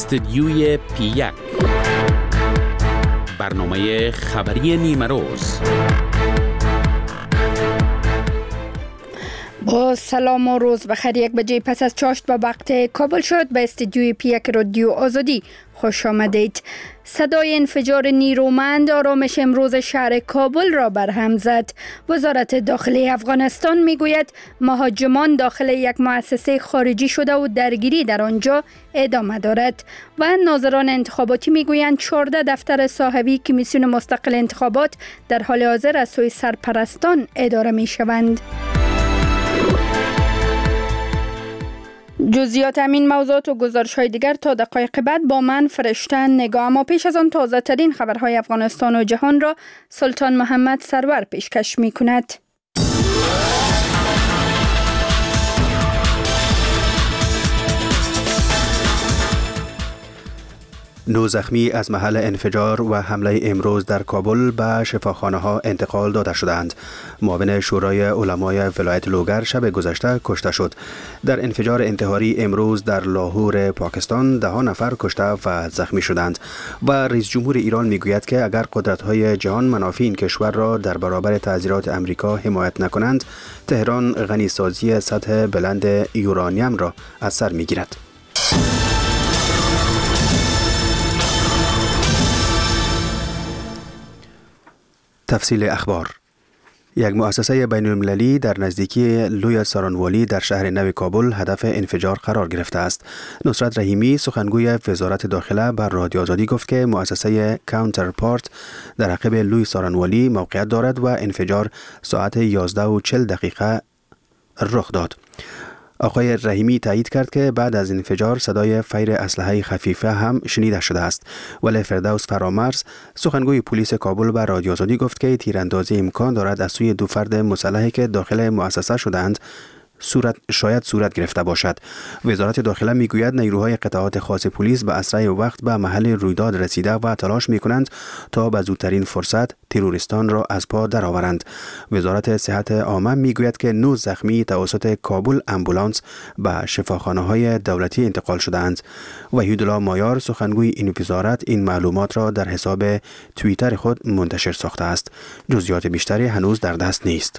استدیوی پی1 برنامه خبری نیمه روز. با سلام و روز بخیر. 1 بجه پس از چاشت به وقت کابل شد. به استدیوی پی1 رادیو آزادی خوش آمدید. صدای انفجار نیرومند آرامش امروز شهر کابل را برهم زد. وزارت داخلی افغانستان میگوید مهاجمان داخل یک مؤسسه خارجی شده و درگیری در آنجا ادامه دارد و ناظران انتخاباتی میگویند 14 دفتر صاحبی کمیسیون مستقل انتخابات در حال حاضر از سوی سرپرستان اداره میشوند. جزئیات همین موضوعات و گزارش‌های دیگر تا دقایق بعد با من فرشته نگاه. اما پیش از آن تازه ترین خبرهای افغانستان و جهان را سلطان محمد سرور پیشکش می‌کند. 9 زخمی از محل انفجار و حمله امروز در کابل به شفاخانه‌ها انتقال داده شدند. معاون شورای علمای ولایت لوگر شب گذشته کشته شد. در انفجار انتحاری امروز در لاهور پاکستان 10 نفر کشته و زخمی شدند و رئیس جمهور ایران میگوید که اگر قدرت‌های جهان منافع این کشور را در برابر تعذیرات امریکا حمایت نکنند، تهران غنیسازی سطح بلند یورانیم را از سر میگیرد. تفصیل اخبار. یک مؤسسه بین المللی در نزدیکی لوی سارانوالی در شهر نو کابل هدف انفجار قرار گرفته است. نصرت رحیمی سخنگوی وزارت داخله بر رادیو آزادی گفت که مؤسسه کانترپارت در عقب لوی سارانوالی موقعیت دارد و انفجار ساعت 11:40 رخ داد. آقای رحیمی تایید کرد که بعد از انفجار صدای فیر اسلحه خفیفه هم شنیده شده است. ولی فردوس فرامرز سخنگوی پلیس کابل به رادیو آزادی گفت که تیراندازی امکان دارد از سوی 2 فرد مسلحی که داخل مؤسسه شدند شاید صورت گرفته باشد. وزارت داخله میگوید نیروهای قطعات خاص پلیس به اسرع وقت به محل رویداد رسیده و تلاش میکنند تا به زودترین فرصت تروریستان را از پا درآورند. وزارت صحت عامه میگوید که 9 زخمی توسط کابل امبولانس به شفاخانه‌های دولتی انتقال شده‌اند. وحیدالله مایار سخنگوی این وزارت این معلومات را در حساب توییتر خود منتشر ساخته است. جزئیات بیشتری هنوز در دست نیست.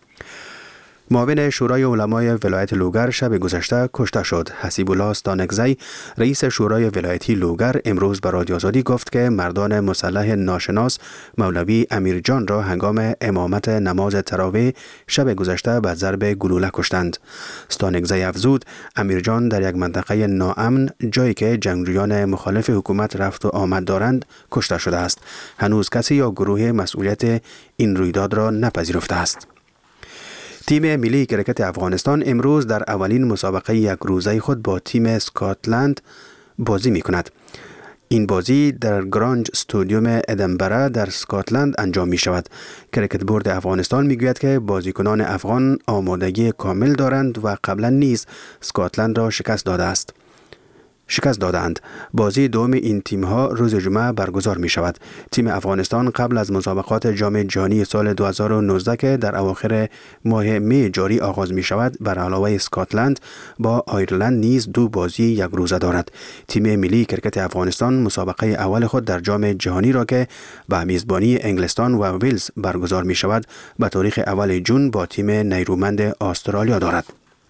معاون شورای علمای ولایت لوگر شب گذشته کشته شد. حسیب الله ستانکزی رئیس شورای ولایتی لوگر امروز به رادیو آزادی گفت که مردان مسلح ناشناس مولوی امیرجان را هنگام امامت نماز تراویح شب گذشته به ضرب گلوله کشتند. ستانکزی افزود امیرجان در یک منطقه ناامن جایی که جنگجویان مخالف حکومت رفت و آمد دارند کشته شده است. هنوز کسی یا گروه مسئولیت این رویداد را نپذیرفته است. تیم ملی کرکت افغانستان امروز در اولین مسابقه یک روزه خود با تیم اسکاتلند بازی می کند. این بازی در گرانج استادیوم ادنبرا در اسکاتلند انجام می شود. کرکت بورد افغانستان می گوید که بازیکنان افغان آمادگی کامل دارند و قبلا نیز اسکاتلند را شکست دادند. بازی دوم این تیم‌ها روز جمعه برگزار می شود. تیم افغانستان قبل از مسابقات جام جهانی سال 2019 که در اواخر ماه می جاری آغاز می شود بر علاوه اسکاتلند با آیرلند نیز 2 بازی یک روزه دارد. تیم ملی کرکت افغانستان مسابقه اول خود در جام جهانی را که به میزبانی انگلستان و ویلز برگزار می شود به تاریخ اول ژوئن با تیم نیرومند استرالیا دارد.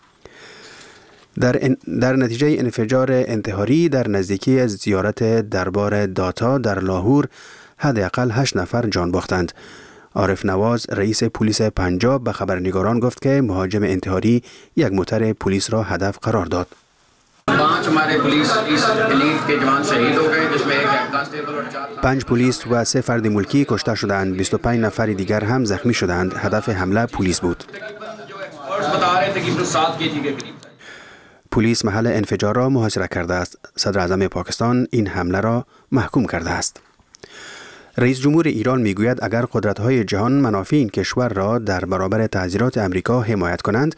در نتیجه انفجار انتحاری در نزدیکی زیارت دربار داتا در لاهور حداقل 8 نفر جان باختند. عارف نواز رئیس پلیس پنجاب به خبرنگاران گفت که مهاجم انتحاری یک موتر پلیس را هدف قرار داد. 5 پلیس و 3 فرد ملکی کشته شدند. 25 نفر دیگر هم زخمی شدند. هدف حمله پلیس بود. پلیس محل انفجار را محاصره کرده است. صدر اعظم پاکستان این حمله را محکوم کرده است. رئیس جمهور ایران میگوید اگر قدرت‌های جهان منافع این کشور را در برابر تعذیرات امریکا حمایت نکنند،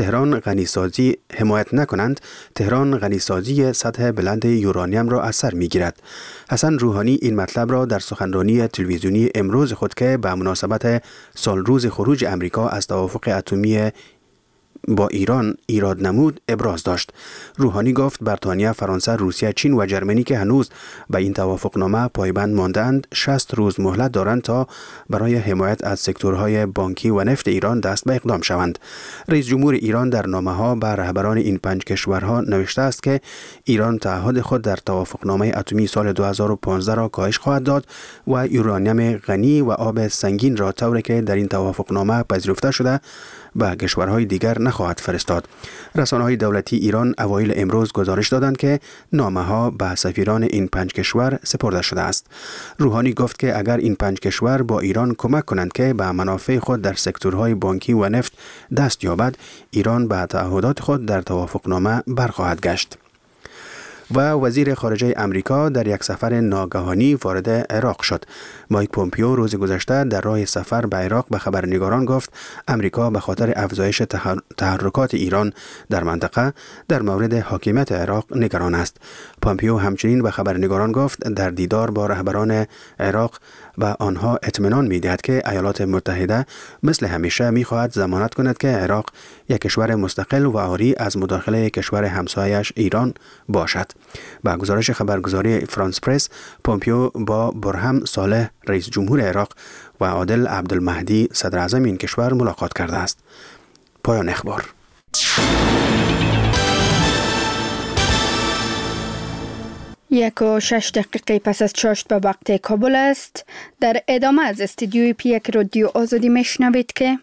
تهران غنیسازی سطح بلند یورانیم را از سر میگیرد. حسن روحانی این مطلب را در سخنرانی تلویزیونی امروز خود که به مناسبت سالروز خروج امریکا از توافق اتمی با ایران ایراد نمود ابراز داشت. روحانی گفت بریتانیا، فرانسه، روسیه، چین و جرمنی که هنوز به این توافقنامه پایبند ماندند 60 روز مهلت دارند تا برای حمایت از سکتورهای بانکی و نفت ایران دست به اقدام شوند. رئیس جمهور ایران در نامه‌ها به رهبران این 5 کشورها نوشته است که ایران تعهد خود در توافقنامه اتمی سال 2015 را کاهش خواهد داد و یورانیم غنی و آب سنگین را طوری که در این توافقنامه پذیرفته شده به کشورهای دیگر نخواهد فرستاد. رسانه‌های دولتی ایران اوایل امروز گزارش دادند که نامه‌ها به سفیران این 5 کشور سپرده شده است. روحانی گفت که اگر این 5 کشور با ایران کمک کنند که به منافع خود در سکتورهای بانکی و نفت دست یابد، ایران به تعهدات خود در توافقنامه برخواهد گشت. و وزیر خارجه امریکا در یک سفر ناگهانی وارد عراق شد. مایک پومپیو روز گذشته در راه سفر به عراق به خبرنگاران گفت امریکا به خاطر افزایش تحرکات ایران در منطقه در مورد حاکمیت عراق نگران است. پومپیو همچنین به خبرنگاران گفت در دیدار با رهبران عراق و آنها اطمینان می‌دهد که ایالات متحده مثل همیشه می‌خواهد ضمانت کند که عراق یک کشور مستقل و عاری از مداخله کشور همسایه‌اش ایران باشد. با گزارش خبرگزاری فرانس پرس، پومپیو با برهم صالح رئیس جمهور عراق و عادل عبدالمهدی صدر اعظم این کشور ملاقات کرده است. پایان اخبار. 1:06 پس از چاشت به وقت کابل است. در ادامه از استودیوی پیک رادیو آزادی میشنوید که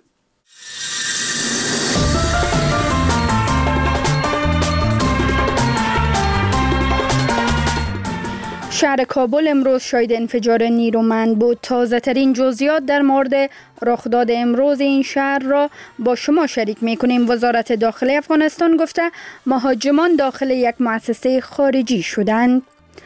شهر کابل امروز شاهد انفجار نیرومند بود. تازه ترین جزئیات در مورد رخداد امروز این شهر را با شما شریک می کنیم. وزارت داخلی افغانستان گفته مهاجمان داخل یک مؤسسه خارجی شدند.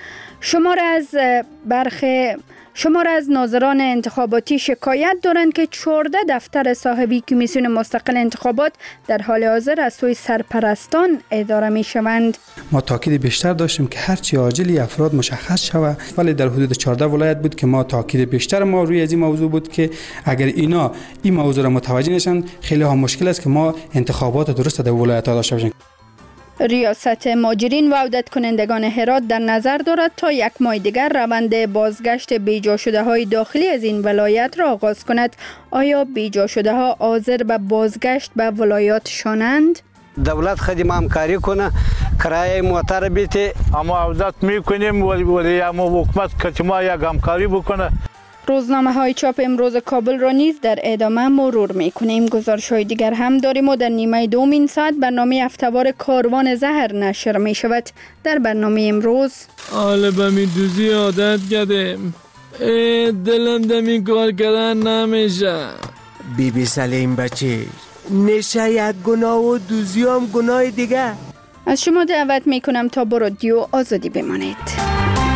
شمار از ناظران انتخاباتی شکایت دارند که 14 دفتر صاحبی کمیسیون مستقل انتخابات در حال حاضر از سوی سرپرستان اداره می شوند. ما تاکید بیشتر داشتیم که هرچی عاجلی افراد مشخص شود، ولی در حدود 14 ولایت بود که ما تاکید بیشتر ما روی از این موضوع بود که اگر اینا این موضوع را متوجه نشن خیلی ها مشکل است که ما انتخابات درست در ولایت ها داشته باشیم. ریاست مهاجرین و عودت کنندگان هرات در نظر دارد تا یک ماه دیگر روند بازگشت بیجا شده های داخلی از این ولایت را آغاز کند. آیا بیجا شده ها حاضر به بازگشت به ولایاتشانند؟ دولت خدمت همکاری کنه، کرایه موتر بیته، اما عودت میکنیم ولی اما حکومت که ما یک همکاری بکنه. روزنامه های چاپ امروز کابل را نیز در ادامه مرور می کنیم. گزارش های دیگر هم داریم و در نیمه دوم این ساعت برنامه هفته‌وار کاروان زهر نشر می شود. در برنامه امروز حالا به می دوزی عادت کردیم، دلم دمی کار کردن نمیشه. بی سلیم بچه، نشه یک گناه و دوزی هم گناه دیگه. از شما دعوت می کنم تا با رادیو آزادی بمانید.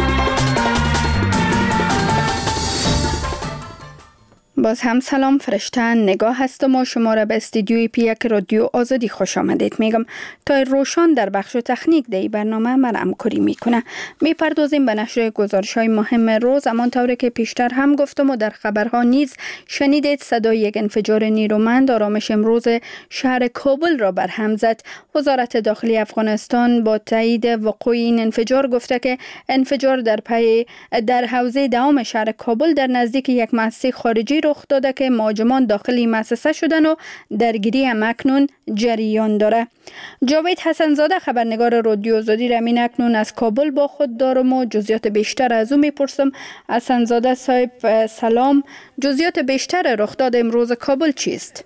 باز هم سلام، فرشته نگاه هستم و شما را به استودیوی پیک رادیو آزادی خوش آمدید میگم. تا روشان در بخش تکنیک دی برنامه من همکاری میکنه. میپردازیم به نشر گزارش های مهم روز. همانطور که پیشتر هم گفتم و در خبرها نیز شنیدید، صدای یک انفجار نیرومند آرامش امروز شهر کابل را برهم زد. وزارت داخلی افغانستان با تایید وقوع این انفجار گفته که انفجار در حوزه دهم شهر کابل در نزدیک یک مؤسسه خارجی رخ داده که مهاجمان داخلی مؤسسه شدن و درگیری هم اکنون جریان داره. جاوید حسنزاده خبرنگار رادیو آزادی را اکنون از کابل با خود دارم و جزئیات بیشتر از او میپرسم. حسنزاده صاحب سلام، جزئیات بیشتر رخداد امروز کابل چیست؟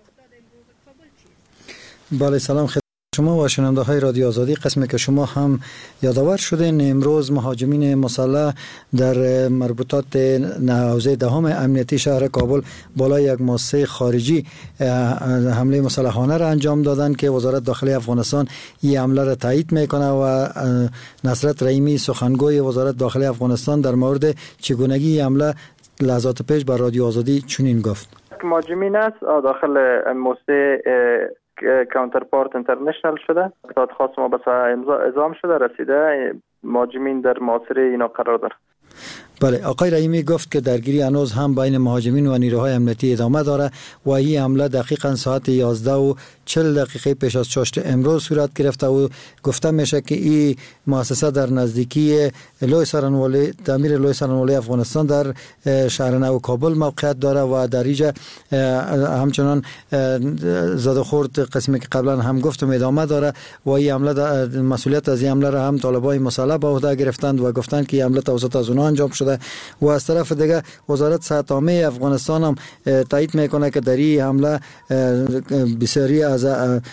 بله سلام شما و شنونده های رادیو آزادی. قسمی که شما هم یادآور شدین، امروز مهاجمین مسلح در مربوطات حوزه دهم امنیتی شهر کابل بالای یک مؤسسه خارجی حمله مسلحانه را انجام دادند که وزارت داخلی افغانستان این حمله را تایید میکنه و نصرت رحیمی سخنگوی وزارت داخلی افغانستان در مورد چگونگی حمله لحظات پیش بر رادیو آزادی چنین گفت: مهاجمین است داخل مؤسسه کانترپارت اینترنشنال شده، اطلاعات خاص ما بس اعزام شده رسیده، مهاجمین در محاصره اینا قرار دارند. بله، آقای رحیمی گفت که درگیری هنوز هم بین مهاجمین و نیروهای امنیتی ادامه داره و این حمله دقیقاً ساعت 11:40 پیش از چاشت امروز صورت گرفته و گفته میشه که این مؤسسه در نزدیکی لوی سرانوالی، تعمیر لوی سرانوالی افغانستان در شهر نو کابل موقعیت داره و در اینجا همچنان زد و خورد قسمی که قبلا هم گفتم ادامه داره و این حمله مسئولیت از این حمله را هم طالبای مسلح به عهده گرفتند و گفتند که این حمله توسط از اونها انجام شده و از طرف دیگه وزارت صحت عامه افغانستان هم تایید میکنه که در این حمله بسیاری از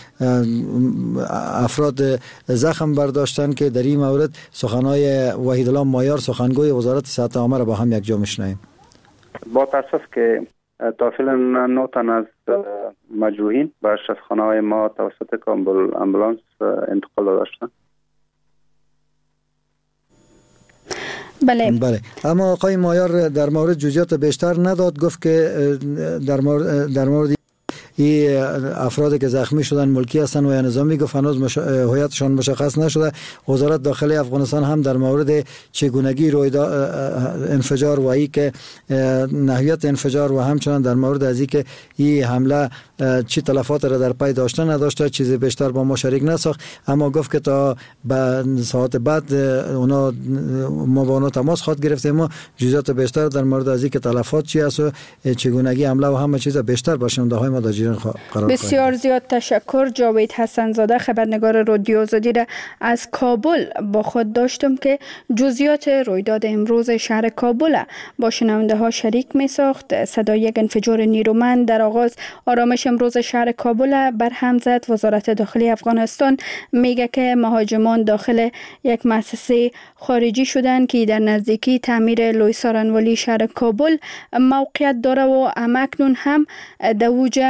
افراد زخم برداشتن که در این مورد سخنهای وحیدالله مایار سخنگوی وزارت صحت عامه را با هم یک جا میشنویم. با تاسف که تا فعلا 9 تن از مجروحین به شفاخانه‌های ما توسط کابل امبولانس انتقال داشتند. بله. اما آقای مایار در مورد جزئیات بیشتر نداد، گفت که در مورد این افرادی که زخمی شدن ملکی هستند و یا نظامی، گفت هنوز هویتشان مشخص نشده. وزارت داخلی افغانستان هم در مورد چگونگی انفجار و ای که نحویت انفجار و همچنان در مورد از اینکه این حمله چی تلفات را در پی داشته نداشته چیزی بیشتر با ما شریک نساخت، اما گفت که تا به ساعت بعد ما با اونا تماس خواهد گرفتیم، ما جزئیات بیشتر در مورد از اینکه تلفات چی است و چگونگی حمله و همه چیز بیشتر با شنونده های ما در جریان قرار بسیار زیاد تشکر. جاوید حسن زاده، خبرنگار رادیو آزادی را از کابل با خود داشتم که جزئیات رویداد امروز شهر کابل با شنونده ها شریک می ساخت. صدای یک انفجار نیرومند در آغاز آرامش امروز شهر کابل برهم زد. وزارت داخلی افغانستان میگه که مهاجمان داخل یک مؤسسه خارجی شدند که در نزدیکی تعمیر لوی سارانوالی شهر کابل موقعیت داره و همکنون هم دوج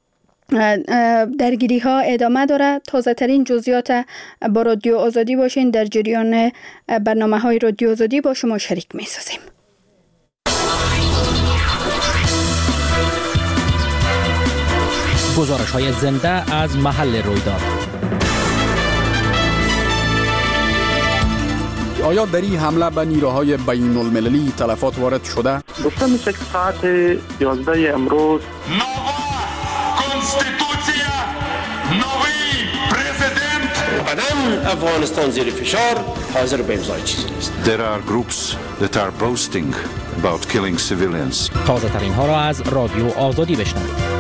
درگیری ها ادامه داره. تازه ترین جزئیات با رادیو آزادی باشین، در جریان برنامه های رادیو آزادی با شما شریک می سازیم. گزارش های زنده از محل رویداد. آیا در این حمله به نیروهای بین المللی تلفات وارد شده؟ گفته میشه که ساعت 11 امروز افغانستان زیر فشار حاضر به امضای چیزی نیست. There are groups that are boasting about killing civilians. تازه ترین ها را از رادیو آزادی بشنوید.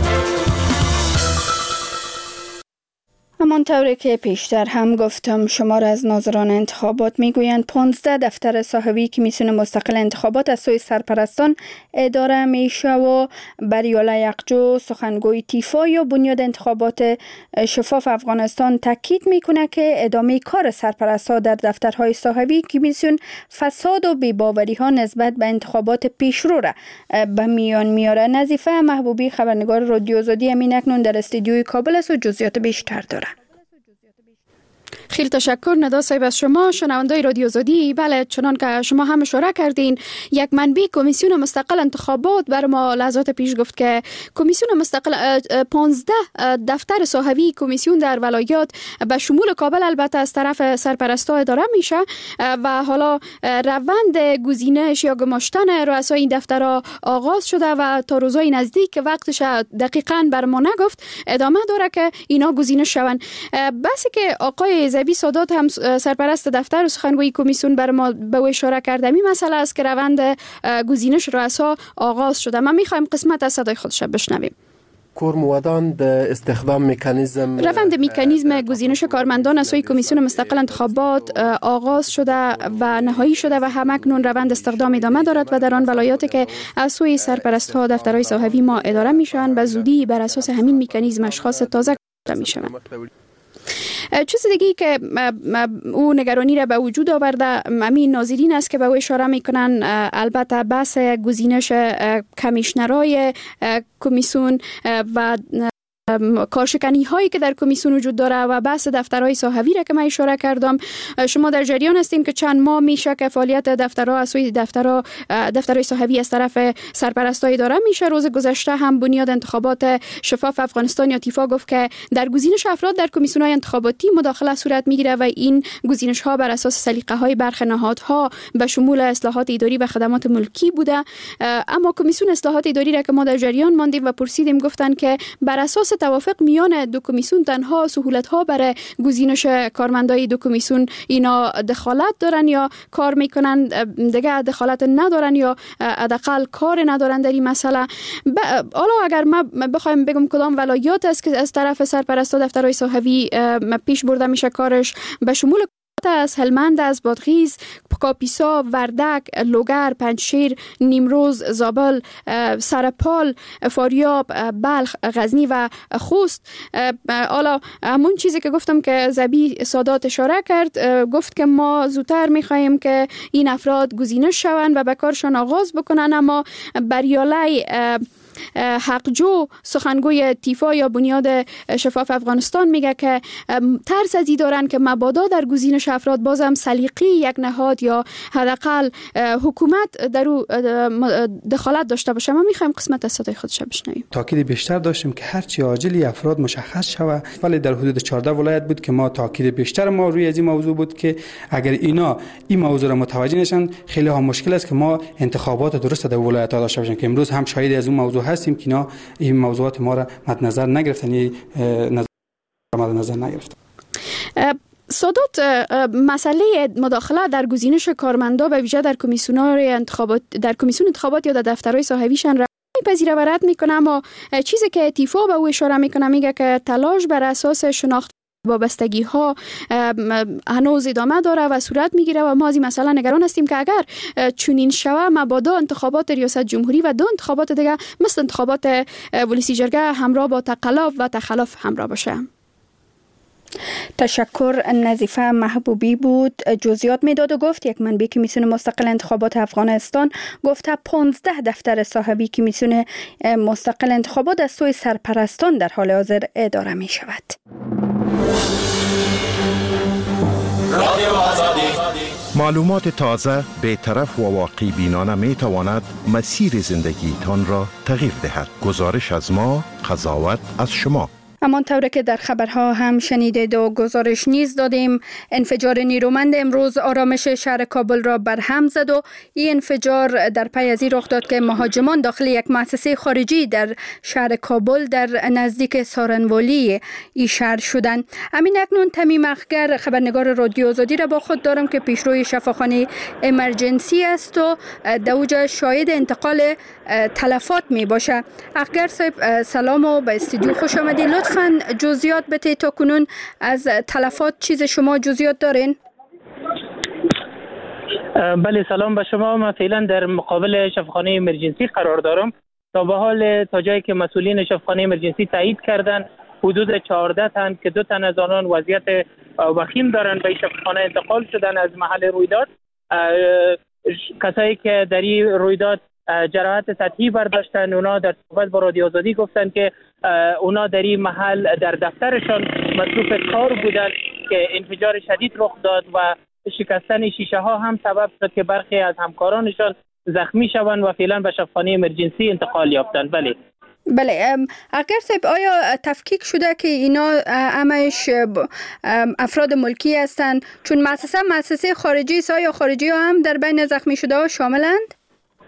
همانطوری که پیشتر هم گفتم، شمار از ناظران انتخابات میگویند 15 دفتر صاحبی کمیسیون مستقل انتخابات از سوی سرپرستان اداره میشه و بریاله یقجو، سخنگوی تیفا یا بنیاد انتخابات شفاف افغانستان تاکید میکنه که ادامه کار سرپرستان در دفترهای صاحبی کمیسیون فساد و بی‌باوری ها نسبت به انتخابات پیشرو را به میان میاره. نظیفه محبوبی، خبرنگار رادیو آزادی، همین اکنون در استودیوی کابل است و جزئیات بیشتر داره. خیلی تشکر ندا صاحب از شما شنوندای رادیو آزادی. بله، چنان که شما هم اشاره کردین، یک منبع کمیسیون مستقل انتخابات بر ما لحظات پیش گفت که کمیسیون مستقل 15 دفتر صاحبی کمیسیون در ولایات به شمول کابل البته از طرف سرپرستا اداره میشه و حالا روند گزینش یا گماشتن رؤسای این دفترها آغاز شده و تا روزهای نزدیک که وقتش دقیقاً بر ما نگفت ادامه داره که اینا گزینش شون. بس که آقای زبی سادات هم سرپرست دفتر و سخنگوی کمیسیون بر ما به اشاره کرده، این مسئله است که روند گزینش رؤسا آغاز شده. ما میخوایم قسمت از صدای خودش بشنویم. کارموادان به استخدام مکانیزم روند مکانیزم گزینش کارمندان از سوی کمیسیون مستقل انتخابات آغاز شده و نهایی شده و همکنون روند استخدام ادامه دارد و در آن ولایاتی که از سوی سرپرست‌ها دفترهای صاحبی ما اداره میشوند به زودی بر اساس همین مکانیزم اشخاص تازه میشوند. چیز دیگه که او نگرانی را به وجود آورده همین ناظرین است که به او اشاره میکنن، البته بحث گزینش کمیشنرای کمیسیون و کارشکنی هایی که در کمیسیون وجود داره و بحث دفترهای صحوی را که من اشاره کردم. شما در جریان هستین که چند ماه میشه که فعالیت دفترها از سوی دفترهای صحوی از طرف سرپرستای اداره میشه. روز گذشته هم بنیاد انتخابات شفاف افغانستان یا تیفا گفت که در گزینش افراد در کمیسیون های انتخاباتی مداخله صورت میگیره و این گزینش ها بر اساس سلیقه های برخی نهادها به شمول اصلاحات اداری و خدمات ملکی بوده. اما کمیسیون اصلاحات اداری را که ما در جریان ماندیم و پرسیدیم گفتن که بر اساس توافق میان دو کمیسیون تنها سهولت ها برای گزینش کارمندای دو کمیسیون اینا دخالت دارن یا کار میکنن، دیگه دخالت ندارن یا حداقل کار ندارن در این مسئله. حالا اگر ما بخوایم بگم کدام ولایات است که از طرف سرپرستا دفترهای صحوی پیش برده میشه کارش، به شمول از هلمند، از بادغیس، کاپیسا، وردک، لوگر، پنجشیر، نیمروز، زابل، سرپال، فاریاب، بلخ، غزنی و خوست. حالا همون چیزی که گفتم که زبی سادات اشاره کرد، گفت که ما زودتر میخواهیم که این افراد گزینش شوند و به کارشان آغاز بکنن. اما بریالی حقجو سخنگوی تیفا یا بنیاد شفاف افغانستان میگه که ترس از این دارن که مبادا در گزینش افراد بازم سلیقی یک نهاد یا حداقل حکومت در او دخالت داشته باشه. ما میخوایم قسمت از صدای خودش بشنویم. تاکید بیشتر داشتیم که هرچی عاجلی افراد مشخص شوه، ولی در حدود 14 ولایت بود که ما تاکید بیشتر ما روی از این موضوع بود که اگر اینا این موضوع را متوجه نشن خیلی ها مشکل است که ما انتخابات درست در ولایت ها داشته باشیم، که امروز هم شاهد از اون موضوع هستیم که اینا این موضوعات ما را مد نظر نگرفتن، سادات مسئله مداخله در گزینش کارمندا به ویژه در کمیسیون انتخابات یا در دفترهای صحویشان را میپذیره و رد میکنه. اما چیزی که تیفا به او اشاره میکنه میگه که تلاش بر اساس شناخت وابستگی ها هنوز ادامه داره و صورت میگیره و ما از این مسئله نگران هستیم که اگر چنین شوه مبادا انتخابات ریاست جمهوری و دو انتخابات دیگه مثل انتخابات ولسی جرگه همراه با تقلب و تخلف همراه باشه. تشکر. نظیفه محبوبی بود جزئیات میداد و گفت یک منبع کمیسیون مستقل انتخابات افغانستان گفته 15 دفتر صاحبی کمیسیون مستقل انتخابات از سوی سرپرستان در حال حاضر اداره می شود. معلومات تازه، بی‌طرف و واقعی بینانه می تواند مسیر زندگیتان را تغییر دهد. گزارش از ما، قضاوت از شما. همان طوری که در خبرها هم شنیدید و گزارش نیز دادیم، انفجار نیرومند امروز آرامش شهر کابل را برهم زد و این انفجار در پی از این رخ داد که مهاجمان داخل یک مؤسسه خارجی در شهر کابل در نزدیک سارنوالی این شهر شدند. همین اکنون تمیم اخگر خبرنگار رادیو آزادی را با خود دارم که پیشروی شفاخانه امرجنسی است و در اوجا شاهد انتقال تلفات می باشه. اخگر صاحب سلام و به استودیو خوش آمدید. لطفاً جزئیات بده تا کنون از تلفات چیز شما جزئیات دارین؟ بله سلام به شما. من فعلا در مقابل شفاخانه امرجنسی قرار دارم. تا جایی که مسئولین شفاخانه امرجنسی تایید کردن حدود 14 تن که 2 تن از آنان وضعیت وخیم دارن به شفاخانه انتقال شدن از محل رویداد. کسایی که در این رویداد جراحت سطحی برداشتن، اونا در صحبت با رادیو آزادی گفتن که اونا در این محل در دفترشان مصروف کار بودن که انفجار شدید رخ داد و شکستن شیشه ها هم سبب شد که برخی از همکارانشان زخمی شوند و فعلا به شفاخانه امرجنسی انتقال یافتند. بله اگر صاحب آیا تفکیک شده که اینا همش افراد ملکی هستند؟ چون مؤسسه خارجی است، آیا خارجی ها هم در بین زخمی شده ها شاملند؟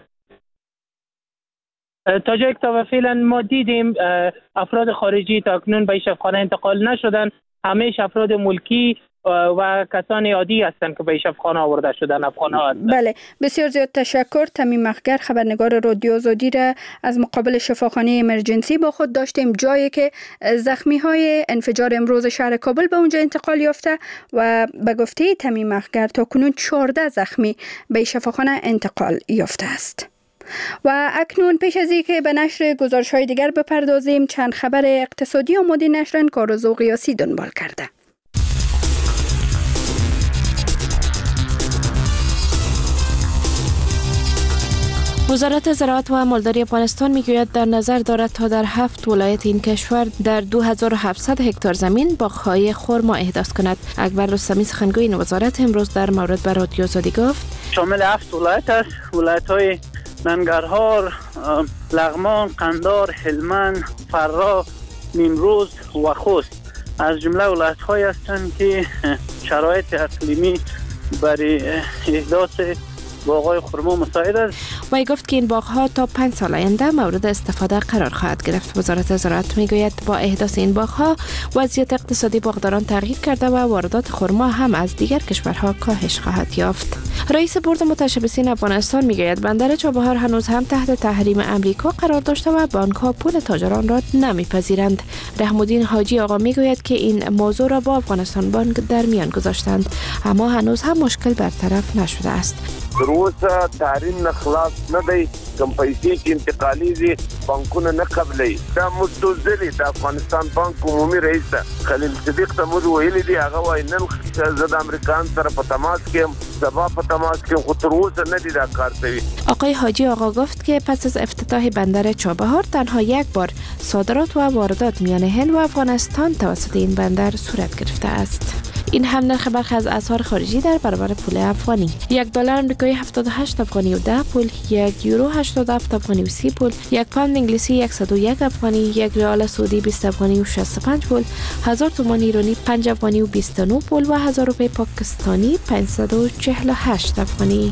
تا جایی که تا فعلا ما دیدیم افراد خارجی تا اکنون به شفاخانه انتقال نشدن، همه افراد ملکی و کسان عادی هستند که به شفاخانه آورده شدن افغان‌ها هستند. بله بسیار زیاد تشکر. تمیم اخگر خبرنگار رادیو آزادی را از مقابل شفاخانه امرجنسی با خود داشتیم، جایی که زخمی های انفجار امروز شهر کابل به اونجا انتقال یافته و به گفته تمیم اخگر تا کنون 14 زخمی به شفاخانه انتقال یافته است. و اکنون پیش از اینکه به نشر گزارش‌های دیگر بپردازیم، چند خبر اقتصادی آماده نشرن که آرزو قیاسی دنبال کرده. وزارت زراعت و مالداری افغانستان میگوید در نظر دارد تا در 7 ولایت این کشور در 2700 هکتار زمین باغ‌های خرما احداث کند. اکبر رستمی سخنگوی این وزارت امروز در مورد به رادیو آزادی گفت شامل 7 ولایت است. ولایت‌های ننگرهار، لغمان، قندار، هلمند، فرا، نیمروز و خوست از جمله ولایت‌هایی هستند که شرایط اقلیمی برای احداث باغ‌های خرما مساعد است. وی گفت که این باغ‌ها تا 5 سال آینده مورد استفاده قرار خواهد گرفت. وزارت زراعت میگوید با احداث این باغ‌ها وضعیت اقتصادی باغداران تغییر کرده و واردات خرما هم از دیگر کشورها کاهش خواهد یافت. رئیس بورد متشبثین افغانستان میگوید بندر چابهار هنوز هم تحت تحریم امریکا قرار داشته و بانک‌ها پول تاجران را نمیپذیرند. رحم‌الدین حاجی آقا میگوید که این موضوع را با افغانستان بانک در میان گذاشتند، اما هنوز هم مشکل برطرف نشده است. دروسه تحریم نه خلاص نه دی، کم پیسې چې انتقالي دي بانکونه نه قبلوي. دا مستوزلی د افغانستان بانک عمومي رئیس خلیل صدیق ته مو ویلي دي، هغه وایي نن زه د امریکایان سره په تماس کې یم، سبا په تماس کې یم، خو تر اوسه نه دي دا کار کوي. آقای حاجی آقا گفت که پس از افتتاح بندر چابهار تنها یک بار صادرات و واردات میان هند و افغانستان توسط این بندر صورت گرفته است. این هم نرخ برخی از اسعار خارجی در برابر پول افغانی. $1 آمریکایی 78 افغانی و 10 پول، یک یورو 87 افغانی و 30 پول، یک پوند انگلیسی 101 افغانی، یک ریال سعودی 20 افغانی و 65 پول، 1000 تومان ایرانی 5 افغانی و 29 پول و 1000 روپیه پاکستانی 548 افغانی.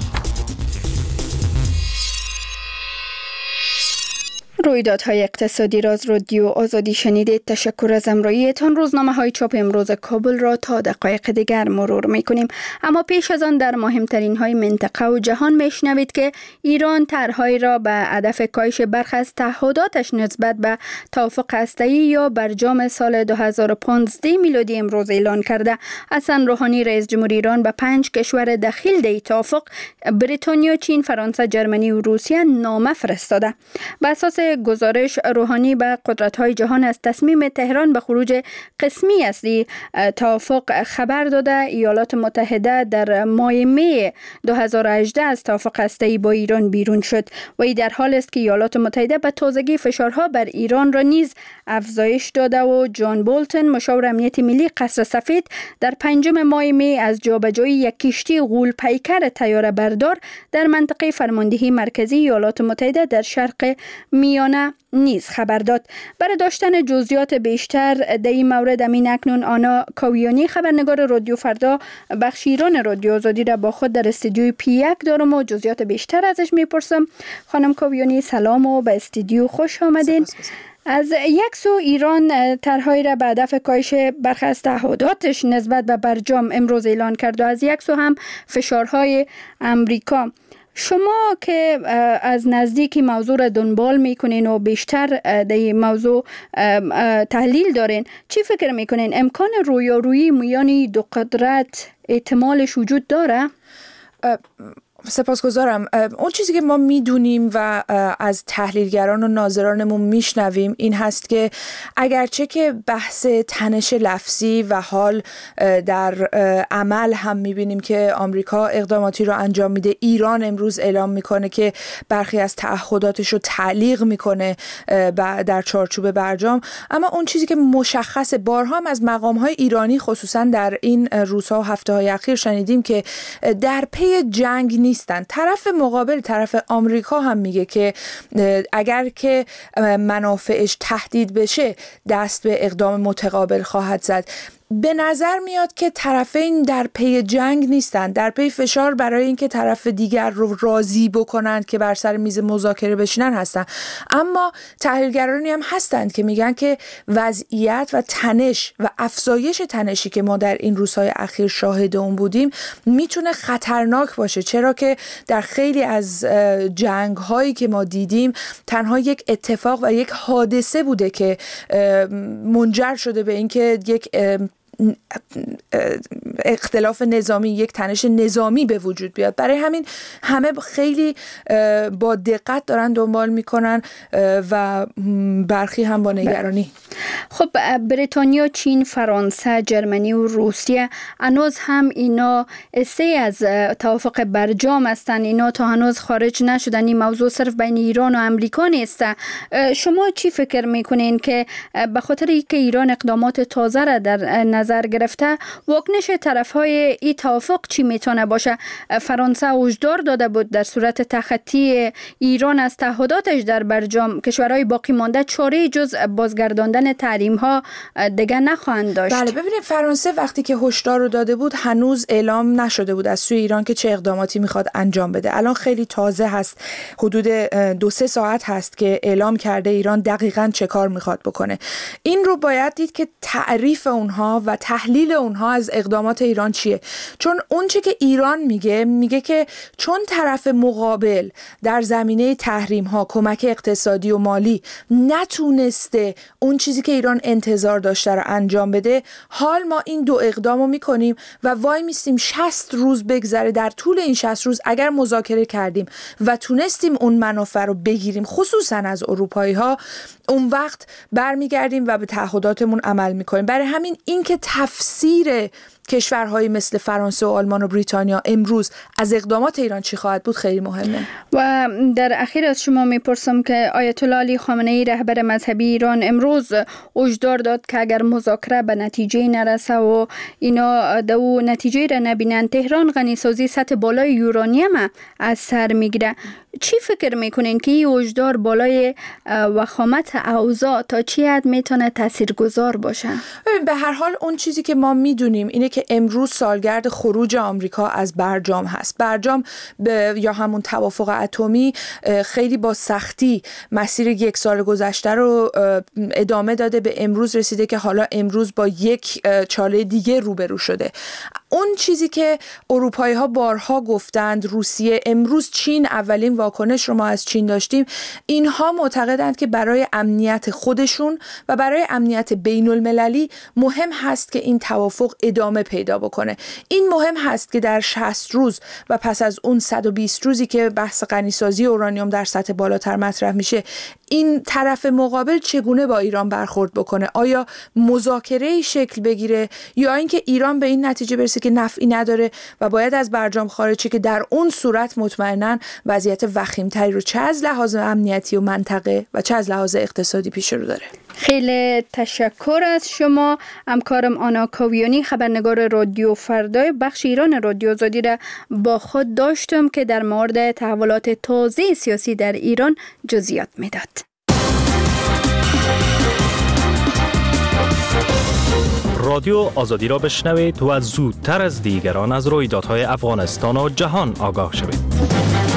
رویدادهای اقتصادی را از رادیو آزادی شنیدید. تشکر از همراهیتان. روزنامه‌های چاپ امروز کابل را تا دقایق دیگر مرور می‌کنیم، اما پیش از آن در مهمترین های منطقه و جهان میشنوید که ایران طرح‌هایی را به هدف کاهش برخی از تعهداتش نسبت به توافق هسته‌ای یا برجام سال 2015 میلادی امروز اعلان کرده. حسن روحانی رئیس جمهور ایران به 5 کشور دخیل در توافق بریتانیا، چین، فرانسه، جرمنی و روسیه نامه فرستاده. بر اساس گزارش روحانی به قدرت‌های جهان از تصمیم تهران به خروج قسمی از توافق خبر داده. ایالات متحده در ماه می 2018 از توافق هسته‌ای با ایران بیرون شد و این در حال است که ایالات متحده به تازگی فشارها بر ایران را نیز افزایش داده و جان بولتن مشاور امنیت ملی قصر سفید در 5 ماه می از جابجایی یک کشتی غول پیکر طیاره بردار در منطقه فرماندهی مرکزی ایالات متحده در شرق میانه نیز خبر داد. برای داشتن جزئیات بیشتر در این مورد امین اکنون آنا کاویانی خبرنگار رادیو فردا بخش ایران رادیو آزادی را با خود در استودیوی P1 دارم و جزئیات بیشتر ازش میپرسم. خانم کاویانی سلام و به استودیو خوش آمدین. از یک سو ایران طرحهایی را به هدف کاهش برخی از تعهداتش نسبت به برجام امروز اعلان کرد و از یک سو هم فشارهای امریکا. شما که از نزدیکی موضوع را دنبال میکنین و بیشتر در این موضوع تحلیل دارین، چی فکر میکنین؟ امکان رویارویی میان دو قدرت احتمالش وجود داره؟ سپاسگزارم. اون چیزی که ما میدونیم و از تحلیلگران و ناظرانمون میشنویم این هست که اگرچه که بحث تنش لفظی و حال در عمل هم میبینیم که آمریکا اقداماتی رو انجام میده، ایران امروز اعلام میکنه که برخی از تعهداتش رو تعلیق میکنه در چارچوب برجام، اما اون چیزی که مشخص بارها هم از مقامهای ایرانی خصوصا در این روزها و هفته‌های اخیر شنیدیم که در پی جنگ نیستن. طرف مقابل، طرف آمریکا هم میگه که اگر که منافعش تهدید بشه دست به اقدام متقابل خواهد زد. به نظر میاد که طرفین در پی جنگ نیستند، در پی فشار برای اینکه طرف دیگر رو راضی بکنند که بر سر میز مذاکره بشینن هستند. اما تحلیلگرانی هم هستند که میگن که وضعیت و تنش و افزایش تنشی که ما در این روزهای اخیر شاهد اون بودیم میتونه خطرناک باشه، چرا که در خیلی از جنگ هایی که ما دیدیم تنها یک اتفاق و یک حادثه بوده که منجر شده به اینکه یک اختلاف نظامی، یک تنش نظامی به وجود بیاد. برای همین همه خیلی با دقت دارن دنبال میکنن و برخی هم با نگرانی. خب بریتانیا، چین، فرانسه، جرمنی و روسیه هنوز هم اینا سه از توافق برجام هستن. اینا تا هنوز خارج نشدن. این موضوع صرف بین ایران و امریکا نیست. شما چی فکر میکنین که به خاطر اینکه ایران اقدامات تازه را در نظر گرفته، واکنش طرفهای این توافق چی میتونه باشه؟ فرانسه هشدار داده بود در صورت تخطی ایران از تعهداتش در برجام کشورهای باقی مانده چاره جز بازگرداندن تحریم ها دیگه نخواهند داشت. بله، ببینید فرانسه وقتی که هشدار رو داده بود هنوز اعلام نشده بود از سوی ایران که چه اقداماتی میخواد انجام بده. الان خیلی تازه هست، حدود 2-3 ساعت هست که اعلام کرده ایران دقیقاً چه کار میخواد بکنه. این رو باید دید که تعریف اونها و تحلیل اونها از اقدامات ایران چیه. چون اون چی که ایران میگه که چون طرف مقابل در زمینه تحریم ها کمک اقتصادی و مالی نتونسته اون چیزی که ایران انتظار داشته رو انجام بده، حال ما این 2 اقدامو میکنیم و وای میستیم 60 روز بگذره. در طول این 60 روز اگر مذاکره کردیم و تونستیم اون منافع رو بگیریم، خصوصا از اروپایی ها، اون وقت برمیگردیم و به تعهداتمون عمل میکنیم. برای همین اینکه تفسیر کشورهای مثل فرانسه و آلمان و بریتانیا امروز از اقدامات ایران چی خواهد بود خیلی مهمه. و در اخیر از شما میپرسم که آیت الله علی خامنه‌ای رهبر مذهبی ایران امروز هشدار داد که اگر مذاکره به نتیجه نرسه و اینا دو نتیجه را نبینن، تهران غنیسازی سطح بالای یورانیم از سر میگیره. چی فکر میکنین که این هشدار بالای وخامت اوضاع تا چی حد میتونه تاثیرگذار باشه؟ به هر حال اون چیزی که ما میدونیم اینه که امروز سالگرد خروج آمریکا از برجام هست. برجام یا همون توافق اتمی خیلی با سختی مسیر 1 سال گذشته رو ادامه داده، به امروز رسیده که حالا امروز با یک چاله دیگه روبرو شده. اون چیزی که اروپایی ها بارها گفتند، روسیه، امروز چین، اولین واکنش رو ما از چین داشتیم، اینها معتقدند که برای امنیت خودشون و برای امنیت بین المللی مهم هست که این توافق ادامه پیدا بکنه. این مهم هست که در 60 روز و پس از اون 120 روزی که بحث غنیسازی اورانیوم در سطح بالاتر مطرح میشه، این طرف مقابل چگونه با ایران برخورد بکنه. آیا مذاکره‌ای شکل بگیره یا اینکه ایران به این نتیجه برسه که نفعی نداره و باید از برجام خارج شه، که در اون صورت مطمئناً وضعیت وخیم‌تری رو چه از لحاظ امنیتی و منطقه و چه از لحاظ اقتصادی پیش رو داره. خیلی تشکر از شما. همکارم آنا کاویانی، خبرنگار رادیو فردای بخش ایران رادیو آزادی را با خود داشتم که در مورد تحولات تازه سیاسی در ایران جزئیات میداد. رادیو آزادی را بشنوید و زودتر از دیگران از رویدادهای افغانستان و جهان آگاه شوید.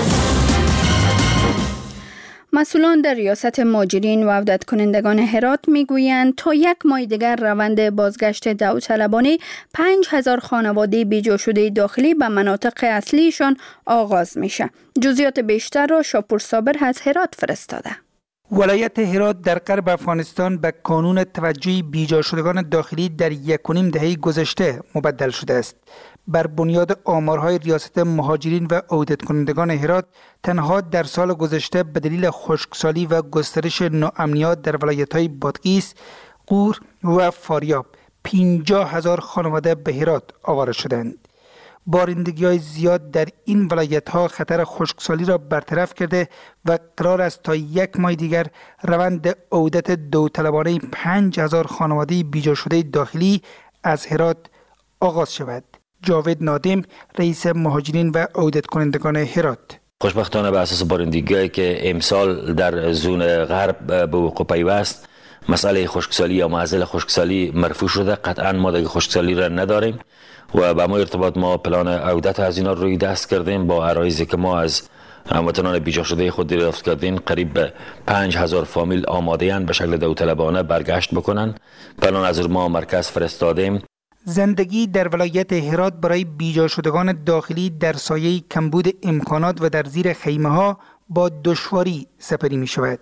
مسئولان در ریاست مهاجرین و عودت کنندگان هرات میگویند تا 1 ماه دیگر روند بازگشت داوطلبانه 5000 خانواده بیجا شده داخلی به مناطق اصلیشان آغاز میشه. جزئیات بیشتر را شاپور صابر از هرات فرستاده. ولایت هرات در غرب افغانستان به کانون توجه بیجا شدگان داخلی در 1.5 دهه گذشته مبدل شده است. بر بنیاد آمارهای ریاست مهاجرین و عودت کنندگان هرات، تنها در سال گذشته به دلیل خشکسالی و گسترش ناامنیات در ولایت‌های بادغیس، غور و فاریاب 50,000 خانواده به هرات آواره شدند. بارندگی‌های زیاد در این ولایت‌ها خطر خشکسالی را برطرف کرده و قرار است تا 1 ماه دیگر روند عودت داوطلبانه 5000 خانواده بیجا شده داخلی از هرات آغاز شود. جاوید نادم، رئیس مهاجرین و عودت کنندگان هرات: خوشبختانه به اساس بارندگی‌هایی که امسال در زون غرب به وقوع پیوست، مسئله خشکسالی یا معضل خشکسالی مرفوع شده. قطعا ما دیگه خشکسالی را نداریم و با ما ارتباط ما پلان عودت از اینا روی دست کردیم. با عرایضی که ما از هموطنان بیجا شده خود دریافت کردیم، قریب به 5000 فامیل آماده اند به شکل داوطلبانه برگشت بکنن. پلان از ما مرکز فرستادیم. زندگی در ولایت هرات برای بیجا شدگان داخلی در سایه کمبود امکانات و در زیر خیمه ها با دشواری سپری می شود.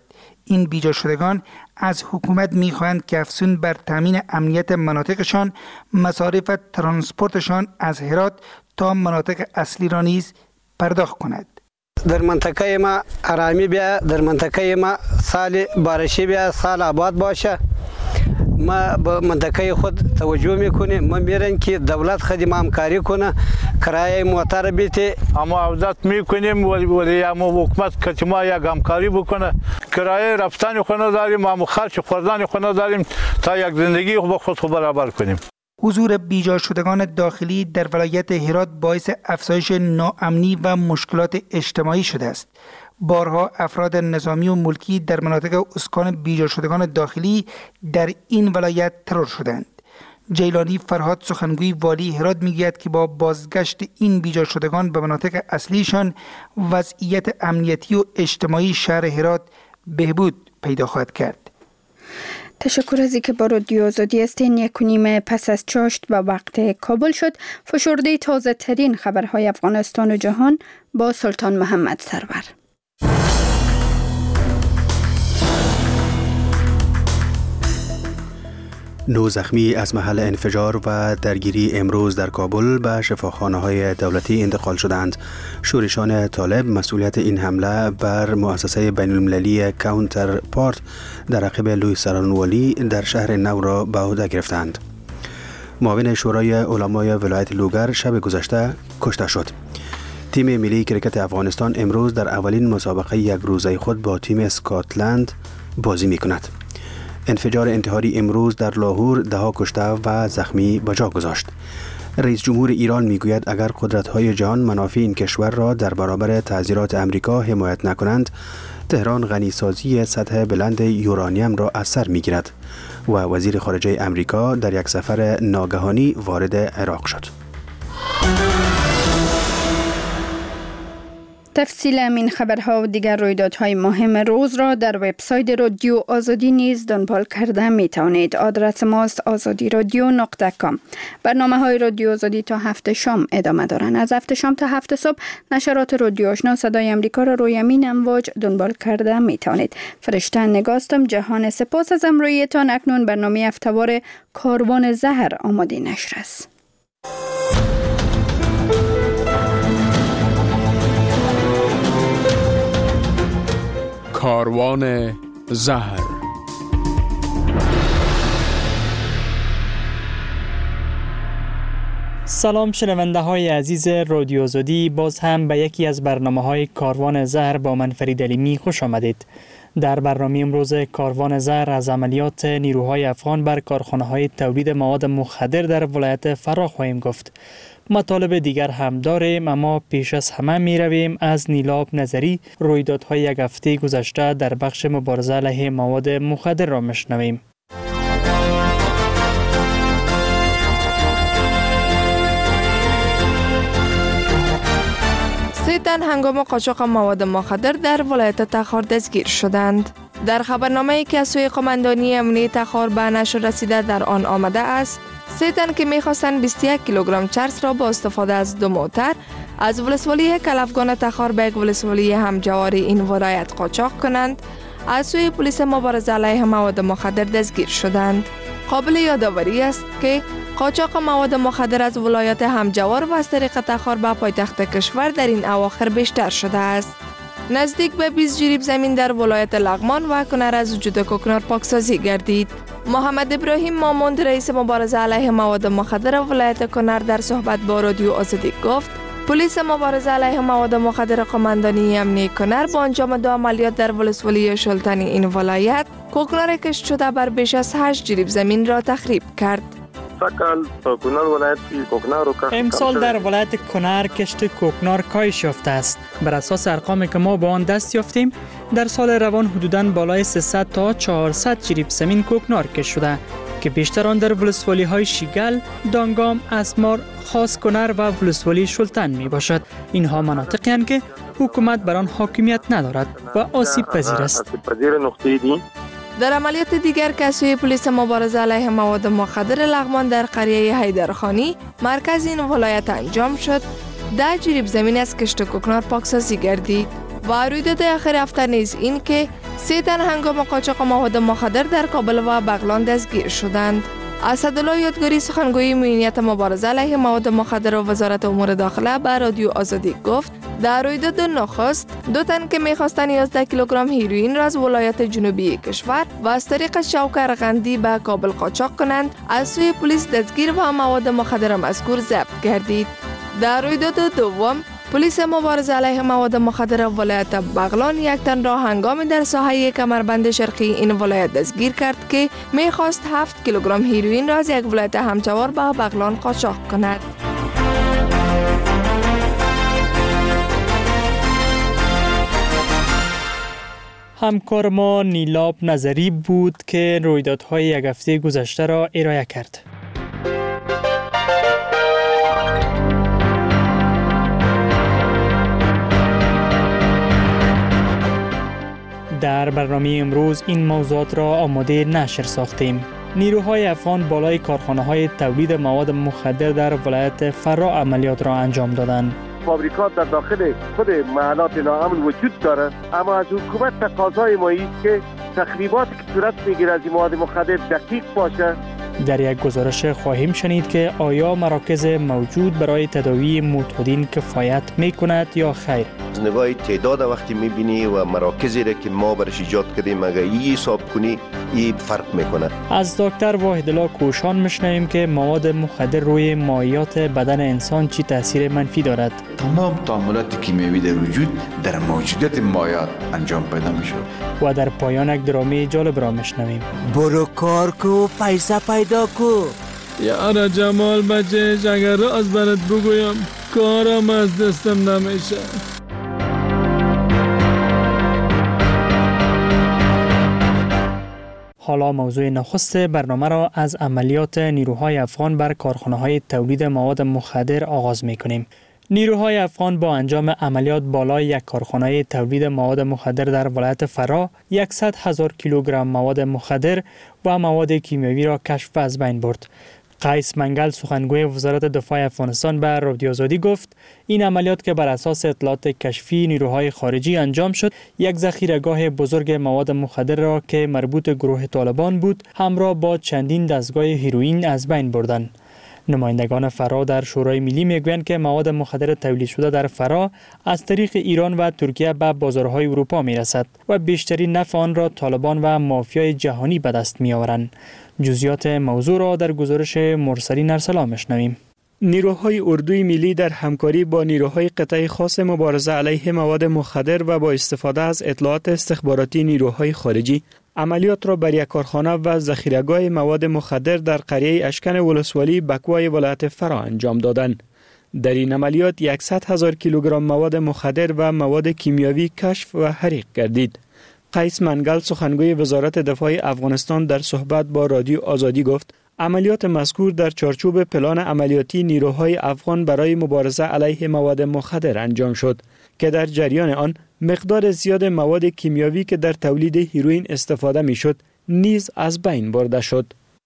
این بیجا شدگان از حکومت می‌خواهند که افزون بر تامین امنیت مناطقشان مصارف ترانسپورتشان از هرات تا مناطق اصلی را نیز پرداخت کند. در منطقه ما آرامی بیا، در منطقه ما سال بارشی بیا، سال آباد باشه. ما به منطقه خود توجه میکنیم. ما میرن که دولت خدمت همکاری کنه، کرایه موتر بیته. اما عودت میکنیم ولی اما حکومت که ما یک همکاری بکنه، کرایه رفتن خونه داریم، اما خرج خوردن خونه داریم تا یک زندگی با خود برابر کنیم. حضور بیجا شدگان داخلی در ولایت هرات باعث افزایش ناامنی و مشکلات اجتماعی شده است. بارها افراد نظامی و ملکی در مناطق اسکان بیجا شدگان داخلی در این ولایت ترور شدند. جیلانی فرهاد سخنگوی والی هرات میگوید که با بازگشت این بیجا شدگان به مناطق اصلیشان وضعیت امنیتی و اجتماعی شهر هرات بهبود پیدا خواهد کرد. تشکر از اینکه با رادیو آزادی هستین. 1:30 پس از چاشت به وقت کابل شد. فشرده تازه ترین خبرهای افغانستان و جهان با سلطان محمد سرور. 9 زخمی از محل انفجار و درگیری امروز در کابل به شفاخانه‌های دولتی انتقال شدند. شورشان طالب مسئولیت این حمله بر مؤسسه بین‌المللی کانتر پارت در عقب لوی سرانوالی در شهر نو را به عهده گرفتند. معاون شورای علمای ولایت لوگر شب گذشته کشته شد. تیم ملی کرکت افغانستان امروز در اولین مسابقه یک روزه خود با تیم اسکاتلند بازی می‌کند. انفجار انتحاری امروز در لاهور 10 کشته و زخمی به جا گذاشت. رئیس جمهور ایران میگوید اگر قدرت‌های جهان منافع این کشور را در برابر تعزیرات امریکا حمایت نکنند، تهران غنیسازی سطح بلند یورانیم را از سر میگیرد. و وزیر خارجه امریکا در یک سفر ناگهانی وارد عراق شد. تفصیل این خبرها و دیگر رویدادهای مهم روز را در وبسایت رادیو آزادی نیز دنبال کرده می توانید. آدرس ماست azadiradyo.com. برنامه‌های رادیو آزادی تا 7 شام ادامه دارند. از 7 شام تا 7 صبح نشرات رادیو آشنا صدای امریکا را روی این امواج دنبال کرده می توانید. فرشته نگاستم. جهان سپاس از همراهیتان. اکنون برنامه هفته‌وار کاروان زهر آماده نشر است. کاروان زهر. سلام شنونده های عزیز رادیو آزادی، باز هم به یکی از برنامه های کاروان زهر با من فرید علیمی خوش آمدید. در برنامه امروز کاروان زهر از عملیات نیروهای افغان بر کارخانه های تولید مواد مخدر در ولایت فراه خواهیم گفت. مطالب دیگر هم داریم، اما پیش از همه می رویم از نیلاب نظری رویدادهای یک هفته گذشته در بخش مبارزه علیه مواد مخدر را میشنویم. سه تن هنگام قاچاق مواد مخدر در ولایت تخار دستگیر شدند. در خبرنامه‌ای که از سوی قماندانی امنیتی تخار به نشر رسیده در آن آمده است، 3 تن که می‌خواستند 21 کیلوگرم چرس را با استفاده از 2 موتر از ولسوالی کلافگان تخار به یک ولسوالی همجواری این ولایت قاچاق کنند، از سوی پلیس مبارزه علیه مواد مخدر دستگیر شدند. قابل یادآوری است که قاچاق مواد مخدر از ولایت همجوار و از طریق تخار به پایتخت کشور در این اواخر بیشتر شده است. نزدیک به 20 جریب زمین در ولایت لغمان و کنر از وجود کوکنار پاکسازی گردید. محمد ابراهیم ماموند رئیس مبارزه علیه مواد مخدر ولایت کنر در صحبت با رادیو آزادی گفت پلیس مبارزه علیه مواد مخدر قماندانی امنیتی کنر با انجام 2 عملیات در ولسوالی شلتانی این ولایت کوکنار کشت شده بر بیش از 8 جریب زمین را تخریب کرد. امسال در ولایت کنر کشت کوکنار کاهش یافته است. بر اساس ارقامی که ما با آن دست یافتیم، در سال روان حدوداً بالای 300 تا 400 جریب زمین کوکنار کشت شده که بیشتر آن در ولسوالی های شیگل، دانگام، اسمار، خاص کنر و ولسوالی شلتن می باشد. اینها مناطقی هستند که حکومت بر آن حاکمیت ندارد و آسیب پذیر است. در عملیات دیگر که سوی پلیس مبارزه علیه مواد مخدر لغمان در قریه حیدرخانی مرکز این ولایت انجام شد، 10 جریب زمین از کشت کوکنار پاکسازی گردید. و رویداد آخر هفته نیز این که 3 تن هنگام قاچاق مواد مخدر در کابل و بغلان دستگیر شدند. اسدالله یادگاری سخنگوی مدیریت مبارزه علیه مواد مخدر و وزارت امور داخله به رادیو آزادی گفت در رویداد نخست 2 تن که می‌خواستند 11 کیلوگرم هیروئین را از ولایت جنوبی کشور و از طریق شوکر قندی به کابل قاچاق کنند از سوی پلیس دستگیر و مواد مخدر مذکور ضبط گردید. در رویداد دوم پلیس مبارزه علیه مواد مخدر ولایت بغلان 1 تن را هنگامی در ساحه کمربند شرقی این ولایت دستگیر کرد که می‌خواست 7 کیلوگرم هیروئین را از یک ولایت همجوار به بغلان قاچاق کند. همکار ما نیلاب نظری بود که رویدادهای یک هفته گذشته را ارائه کرد. در برنامه امروز این موضوعات را آماده نشر ساختیم. نیروهای افغان بالای کارخانه‌های تولید مواد مخدر در ولایت فرا عملیات را انجام دادند. فابریکات در داخل خود محلات ناامن وجود دارد، اما از حکومت تقاضای ما است که تخریباتی که صورت میگیرد از مواد مخدر دقیق باشه. در یک گزارش خواهیم شنید که آیا مراکز موجود برای تداوی معتادین کفایت میکند یا خیر. از نگاه تعداد وقتی میبینی و مراکزی را که ما برش ایجاد کردیم اگر ای حساب کنی این فرق میکنه. از دکتر واحدالله کوشان میشنویم که مواد مخدر روی مایعات بدن انسان چی تاثیر منفی دارد. تمام تعاملات کیمیایی در وجود در موجودیت مایعات انجام پیدا میشه. و در پایان یک درامه جالب را میشنویم. برو کار کو پیسه پیدا کو. یارا جمال بچهش اگر راز برات بگویم کارم از دستم نمیشه. حالا موضوع نخست برنامه را از عملیات نیروهای افغان بر کارخانه‌های تولید مواد مخدر آغاز می‌کنیم. نیروهای افغان با انجام عملیات بالای یک کارخانه تولید مواد مخدر در ولایت فرا 100,000 کیلوگرم مواد مخدر و مواد کیمیایی را کشف و از بین برد. قیس منگل سخنگوی وزارت دفاع افغانستان به رادیو آزادی گفت این عملیات که بر اساس اطلاعات کشفی نیروهای خارجی انجام شد یک ذخیره‌گاه بزرگ مواد مخدر را که مربوط گروه طالبان بود همراه با چندین دستگاه هیروئین از بین بردند. نمایندگان فرا در شورای ملی میگویند که مواد مخدر تولید شده در فرا از طریق ایران و ترکیه به بازارهای اروپا میرسد و بیشترین نفع آن را طالبان و مافیای جهانی به دست میآورند. جزئیات موضوع را در گزارش مرسلین ارسلان میشنویم. نیروهای اردوی ملی در همکاری با نیروهای قطعه خاص مبارزه علیه مواد مخدر و با استفاده از اطلاعات استخباراتی نیروهای خارجی عملیات را بر یک کارخانه و ذخیره‌گاه مواد مخدر در قریه اشکن ولسوالی بکوای ولایت فرا انجام دادند. در این عملیات 100,000 کیلوگرم مواد مخدر و مواد کیمیایی کشف و حریق گردید. قیس منگل سخنگوی وزارت دفاع افغانستان در صحبت با رادیو آزادی گفت عملیات مذکور در چارچوب پلان عملیاتی نیروهای افغان برای مبارزه علیه مواد مخدر انجام شد که در جریان آن مقدار زیاد مواد کیمیایی که در تولید هیروئین استفاده میشد نیز از بین برده شد.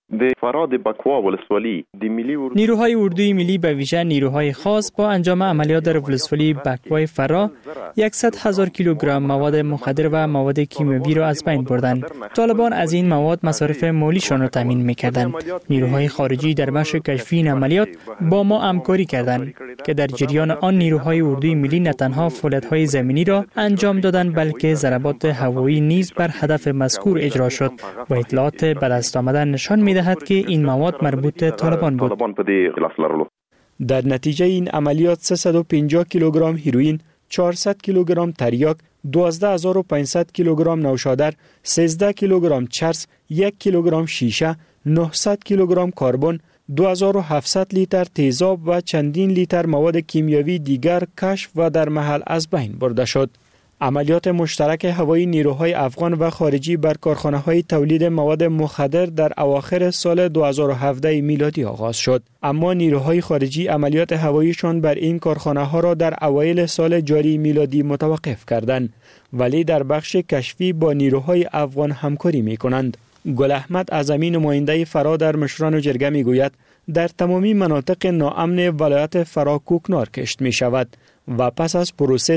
نیروهای اردوی ملی به ویژه نیروهای خاص با انجام عملیات در ولسوالی بکوای فرا 100,000 کیلوگرم مواد مخدر و مواد کیمیایی را از بین بردند. طالبان از این مواد مصارف مالیشان را تامین می‌کردند. نیروهای خارجی در بخش کشفی این عملیات با ما همکاری کردند که در جریان آن نیروهای اردوی ملی نه تنها فعالیت‌های زمینی را انجام دادند بلکه ضربات هوایی نیز بر هدف مذکور اجرا شد و اطلاعات به دست آمده نشان می‌دهد که این مواد مربوط طالبان بود. در نتیجه این عملیات 350 کیلوگرم هیروئین، 400 کیلوگرم تریاک، 12500 کیلوگرم نوشادر، 13 کیلوگرم چرس، 1 کیلوگرم شیشه، 900 کیلوگرم کربن، 2700 لیتر تیزاب و چندین لیتر مواد کیمیایی دیگر کشف و در محل از بین برده شد. عملیات مشترک هوایی نیروهای افغان و خارجی بر کارخانه‌های تولید مواد مخدر در اواخر سال 2017 میلادی آغاز شد، اما نیروهای خارجی عملیات هواییشان بر این کارخانه‌ها را در اوایل سال جاری میلادی متوقف کردند، ولی در بخش کشفی با نیروهای افغان همکاری می‌کنند. گل احمد اعظمی نماینده فرا در مشران جرگه می‌گوید در تمامی مناطق ناامن ولایت فرا کوکنار کشت می‌شود و پس از پروسس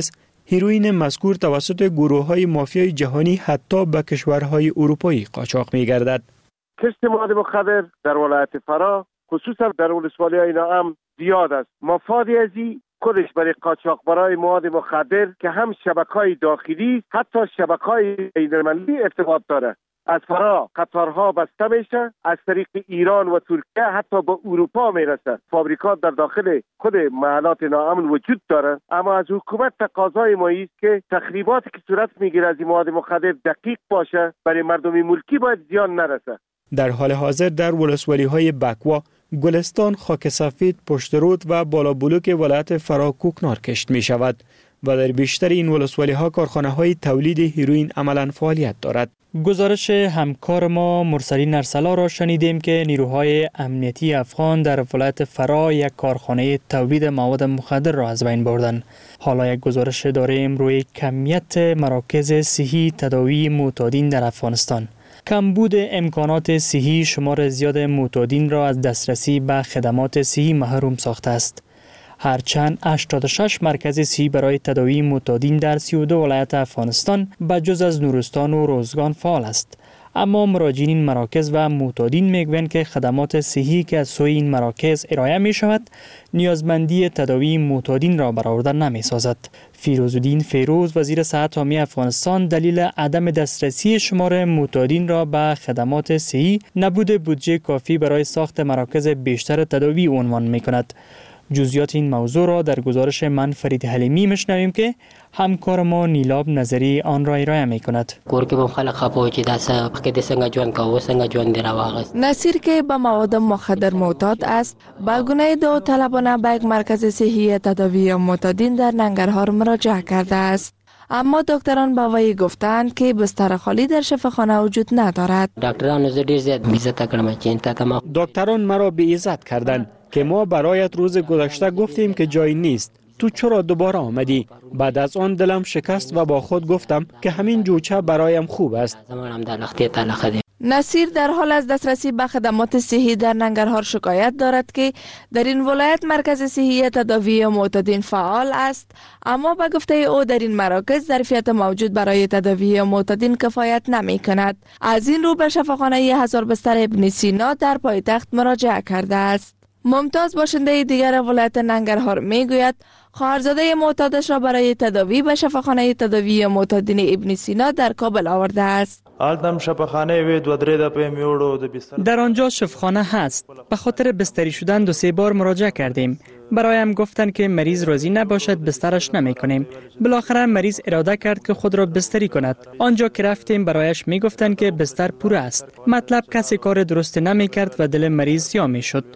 هیروئین مذکور توسط گروه‌های مافیای جهانی حتی به کشورهای اروپایی قاچاق می‌گردد. کشت مواد مخدر در ولایت فرا خصوصا در ولسوالی‌های ناام زیاد است. مفادی از این خودش برای قاچاقبرای مواد مخدر که هم شبکه‌های داخلی حتی شبکه‌های بین‌المللی ارتباط داره. از فرا قطارها بسته میشه، از طریق ایران و ترکیه حتی به اروپا میرسه. فابریکات در داخل خود محلات ناامن وجود داره، اما از حکومت تقاضای ما است که تخریباتی که صورت میگیره از این مواد مخدر دقیق باشه، برای مردم ملکی باید زیان نرسه. در حال حاضر در ولسوالی‌های بکوا، گلستان، خاک سفید، پشترود و بالا بلوک ولایت فرا کوکنار کشت می شود و در بیشتر این ولسوالی‌ها کارخانه‌های تولید هیروئین عملاً فعالیت دارد. گزارش همکار ما مرسلین ارسلا را شنیدیم که نیروهای امنیتی افغان در ولایت فرا یک کارخانه تولید مواد مخدر را از بین بردند. حالا یک گزارش داریم روی کمیت مراکز صحی تداوی معتادین در افغانستان. کمبود امکانات صحی شمار زیاد معتادین را از دسترسی به خدمات صحی محروم ساخته است. هرچند 86 مرکز صحی برای تداوی معتادین در 32 ولایت افغانستان به جز از نورستان و روزگان فعال است، اما مراجعین این مراکز و معتادین میگویند که خدمات صحی که از سوی این مراکز ارائه می شود نیازمندی تداوی معتادین را برآورده نمی سازد. فیروزالدین فیروز وزیر صحت عامه افغانستان دلیل عدم دسترسی شمار معتادین را به خدمات صحی نبود بودجه کافی برای ساخت مراکز بیشتر تداوی عنوان می کند. جزئیات این موضوع را در گزارش من فرید حلیمی میشنویم که همکار ما نیلاب نظری آن را ارائه میکند. نصیر که به مواد مخدر معتاد است، با گونه داوطلبانه به یک مرکز صحی تداوی معتادین در ننگرهار مراجعه کرده است. اما دکتران با وی گفتند که بستر خالی در شفاخانه وجود ندارد. دکتران مرا بی عزت کردند که ما برایت روز گذشته گفتیم که جای نیست، تو چرا دوباره آمدی؟ بعد از آن دلم شکست و با خود گفتم که همین جوچه برایم خوب است. نصیر در حال از دسترسی به خدمات صحی در ننگرهار شکایت دارد که در این ولایت مرکز صحی تداوی معتادین فعال است، اما به گفته او در این مراکز ظرفیت موجود برای تداوی معتادین کفایت نمی کند. از این رو به شفاخانه 1000 بستر ابن سینا در پایتخت مراجعه کرده است. ممتاز باشنده دیگر ولایت ننگرهار میگوید خواهرزاده معتادش را برای تداوی به شفاخانه تداوی معتادین ابن سینا در کابل آورده است. در آنجا شفاخانه هست. به خاطر بستری شدن 2-3 بار مراجعه کردیم. برایم گفتند که مریض راضی نباشد بسترش نمی کنیم. بالاخره مریض اراده کرد که خود را بستری کند. آنجا که رفتیم برایش می گفتند که بستر پر است. مطلب کسی کار درست نمی کرد و دل مریض سیاه می شد.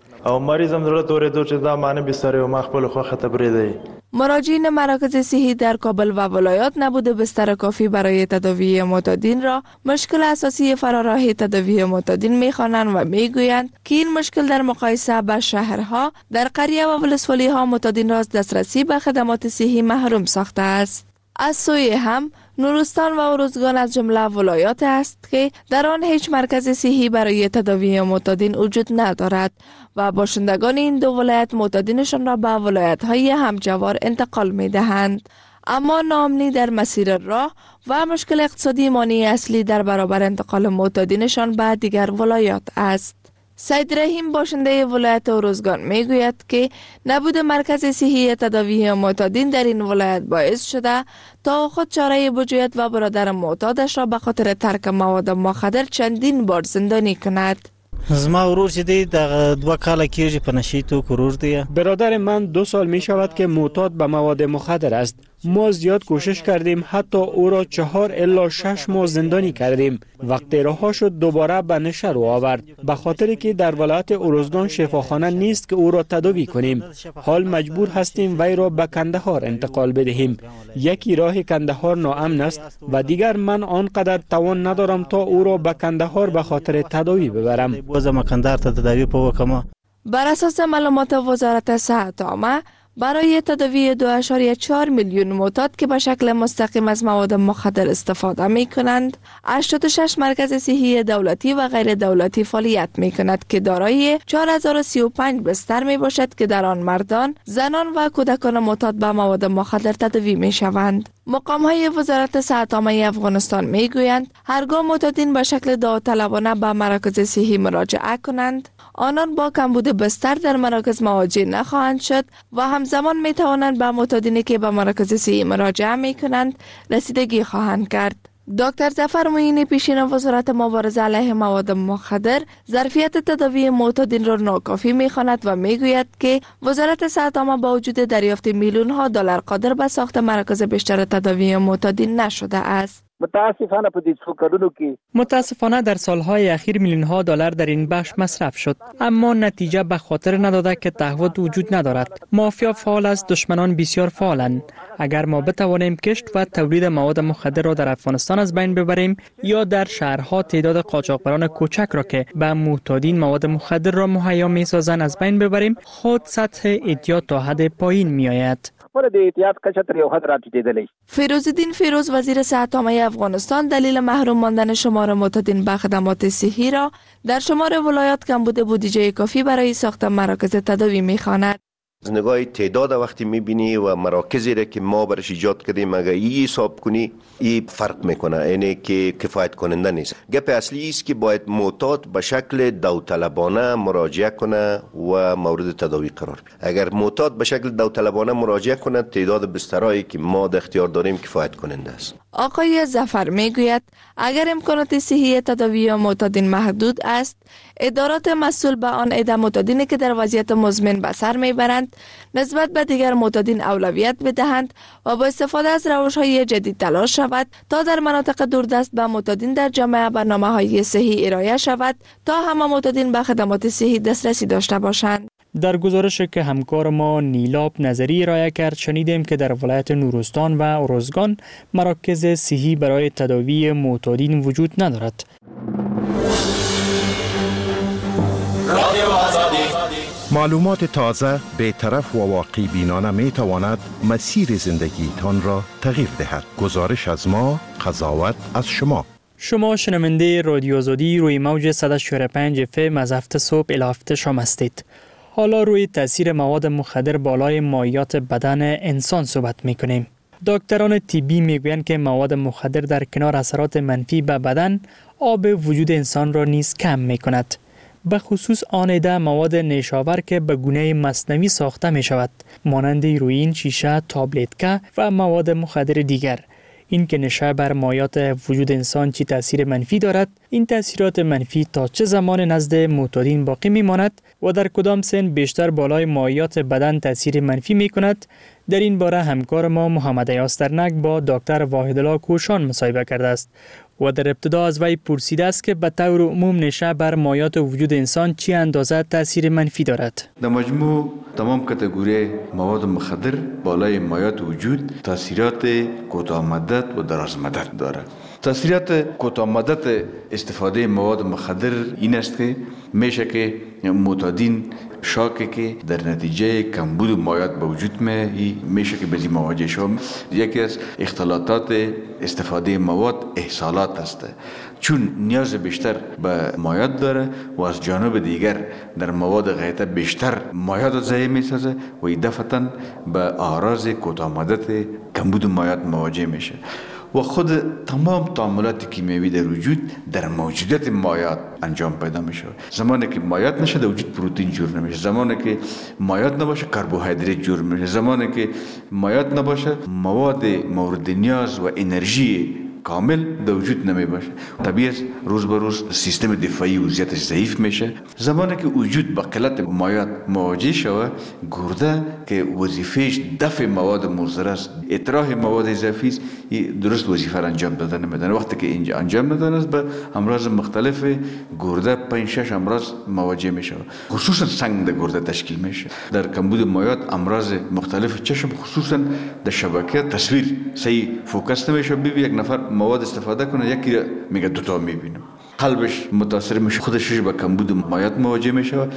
مراجعین مراکز صحی در کابل و ولایات نبود بستر کافی برای تداوی معتادین را مشکل اساسی فراراه تداوی معتادین می‌خوانند و میگویند که این مشکل در مقایسه با شهرها در قریه و ولسوالی‌ها معتادین را از دسترسی به خدمات صحی محروم ساخته است. از سوی هم نورستان و روزگان از جمله ولایات است که در آن هیچ مرکز صحی برای تداوی معتادین وجود ندارد و باشندگان این دو ولایت معتادینشان را به ولایت‌های همجوار انتقال می‌دهند. اما ناامنی در مسیر راه و مشکل اقتصادی مانع اصلی در برابر انتقال معتادینشان به دیگر ولایات است. سید رحیم باشنده ولایت روزگان میگوید که نبود مرکز صحی تداوی معتادین در این ولایت باعث شده تا خود چاره بجوید و برادر معتادش را به خاطر ترک مواد مخدر چندین بار زندانی کند. زما ورور چې دی د 2 کاله کېږي په نشې توکو ورور دی. برادر من 2 سال می شود که معتاد به مواد مخدر است. ما زیاد کوشش کردیم، حتی او را 4 الی 6 ماه زندانی کردیم. وقتی رها شد دوباره به نشه رو آورد، به خاطری که در ولایت ارزگان شفاخانه نیست که او را تداوی کنیم. حال مجبور هستیم وی را به کندهار انتقال بدهیم. یکی راه کندهار ناامن است و دیگر من آنقدر توان ندارم تا او را به کندهار به خاطر تداوی ببرم. بر اساس معلومات وزارت صحت عامه، برای تداوی 2.4 میلیون معتاد که به شکل مستقیم از مواد مخدر استفاده می کنند، 86 مرکز صحی دولتی و غیر دولتی فعالیت می کند که دارای 4035 بستر می باشد که در آن مردان، زنان و کودکان معتاد به مواد مخدر تداوی می شوند. مقام های وزارت صحت عامه افغانستان می گویند هرگاه معتادین به شکل داوطلبانه به مراکز صحی مراجعه کنند، آنان با کمبود بستر در مراکز مواجه نخواهند شد و همزمان می توانند به معتادینی که به مراکز صحی مراجعه می کنند رسیدگی خواهند کرد. دکتر ظفر معینی پیشین وزارت مبارزه علیه مواد مخدر ظرفیت تداوی معتادین را ناکافی می‌خواند و میگوید که وزارت صحت عامه با وجود دریافت میلیون ها دلار قادر به ساخت مراکز بیشتر تداوی معتادین نشده است. متاسفانه در سالهای اخیر میلیون ها دلار در این بخش مصرف شد، اما نتیجه به خاطر نداده که تعهد وجود ندارد. مافیا فعال است، دشمنان بسیار فعالند. اگر ما بتوانیم کشت و تولید مواد مخدر را در افغانستان از بین ببریم یا در شهرها تعداد قاچاقبران کوچک را که به معتادین مواد مخدر را مهیا می‌سازند از بین ببریم، خود سطح اعتیاد تا حد پایین می‌آید. فیروزالدین فیروز وزیر صحت عامه افغانستان دلیل محروم ماندن شمار معتادین به خدمات صحی را در شمار ولایات کمبود بودجه کافی برای ساخت مراکز تداوی می‌خواند. از نگاه تعداد وقتی میبینی و مراکزی را که ما برش ایجاد کردیم اگر ای حساب کنی ای فرق میکنه، یعنی که کفایت کننده نیست. گپ اصلی است که باید معتاد به شکل داوطلبانه مراجعه کنه و مورد تداوی قرار بگیره. اگر معتاد به شکل داوطلبانه مراجعه کنه تعداد بسترهایی که ما در اختیار داریم کفایت کننده است. آقای ظفر میگوید اگر امکانات صحی تداوی معتادین محدود است، ادارات مسئول به آن عده معتادینی که در وضعیت مزمن به سر میبرند نسبت به دیگر معتادین اولویت بدهند و با استفاده از روش‌های جدید تلاش شود تا در مناطق دوردست به معتادین در جامعه برنامه‌های صحی ارائه شود تا همه معتادین به خدمات صحی دسترسی داشته باشند. در گزارشی که همکار ما نیلاب نظری ارائه کرد شنیدیم که در ولایت نورستان و ارزگان مراکز صحی برای تداوی معتادین وجود ندارد. معلومات تازه، بی‌طرف و واقع بینانه می تواند مسیر زندگی تان را تغییر دهد. گزارش از ما، قضاوت از شما. شما شنونده رادیو آزادی روی موج 104.5 FM از هفته صبح الی هفته شام هستید. حالا روی تاثیر مواد مخدر بالای مایعات بدن انسان صحبت می‌کنیم. دکتران طبی میگویند که مواد مخدر در کنار اثرات منفی به بدن، آب وجود انسان را نیز کم می‌کند. به خصوص آن عده مواد نیشاور که به گونه مصنوعی ساخته می شود، مانند هیروئین، شیشه، تابلتکا و مواد مخدر دیگر. این که نشه بر مایعات وجود انسان چی تاثیر منفی دارد، این تاثیرات منفی تا چه زمان نزد معتادین باقی می ماند و در کدام سن بیشتر بالای مایعات بدن تاثیر منفی می کند، در این باره همکار ما محمد یاسترنک با دکتر واحدالله کوشان مصاحبه کرده است و در ابتدا از وی پرسیده است که به طور عموم نشه بر مایعات وجود انسان چی اندازه تاثیر منفی دارد. در مجموع تمام کاتگوری مواد مخدر بالای مایعات وجود تاثیرات کوتاه مدت و دراز مدت دارد. تاثیرات کوتاه مدت استفاده مواد مخدر این است که میشه که معتادین شاکی که در نتیجه کمبود مایعات به وجود میشه که بزی مواجه شد. یکی از اختلالات استفاده مواد احصالات است، چون نیاز بیشتر به مایعات داره و از جانب دیگر در مواد غیطه بیشتر مایعات ضایع میسازه و این دفعتاً به اعراض کوتاه مدت کمبود مایعات مواجه میشه. و خود تمام تعاملات کیمیایی در وجود در موجودیت مایعات انجام پیدا میشه. زمانی که مایعات نشه در وجود پروتئین جور نمیشه، زمانی که مایعات نباشه کربوهیدرات جور میشه، زمانی که مایعات نباشه مواد مورد نیاز و انرژی کامل در وجود نمی باشه. طبیعی روز به روز سیستم دفاعی وضعیتش ضعیف میشه. زمانی که وجود با قلت مایعات مواجه شود، گرده که وظیفهش دفع مواد مضر است، اطراح مواد اضافی است، درست وظیفه را انجام دادن نمیدن. وقتی که اینجا انجام ندن است به امراض مختلف گرده 5-6 امراض مواجه میشه، خصوصا سنگ در گرده تشکیل میشه. در کمبود مایعات امراض مختلف چشم خصوصا در شبکه تصویر صحیح فوکس نمیشه. یک نفر مواد استفاده کنه یکی را میگه دوتا میبینم، قلبش متاثر میشه، خودش به کمبود مایعات مواجه میشه.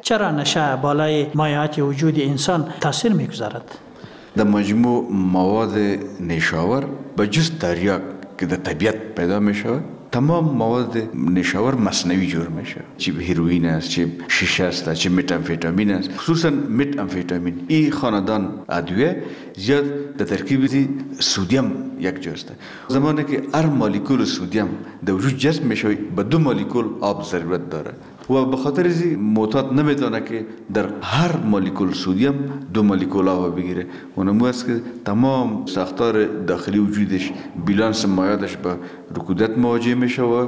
چرا نشه بالای مایعات وجود انسان تاثیر میگذارد؟ در مجموع مواد نیشاور به جز تریاک که در طبیعت پیدا میشه، تمام مواد نیشاور مصنوعی جور میشه. چه هیروئین است، چه شیشه است، چه متامفتامین است. خصوصا متامفتامین این خاندان ادویه زیاد در ترکیب سدیم یک جاست. زمانی که هر مولکول سدیم در وجود جذب میشه، به 2 مولکول آب ضرورت داره و به خاطر از معتاد نمیتونه که در هر مولکول سدیم 2 مولکول آب بگیره. اونمو است که تمام ساختار داخلی وجودش، بیلانس مایعاتش با رکودت مواجه میشه و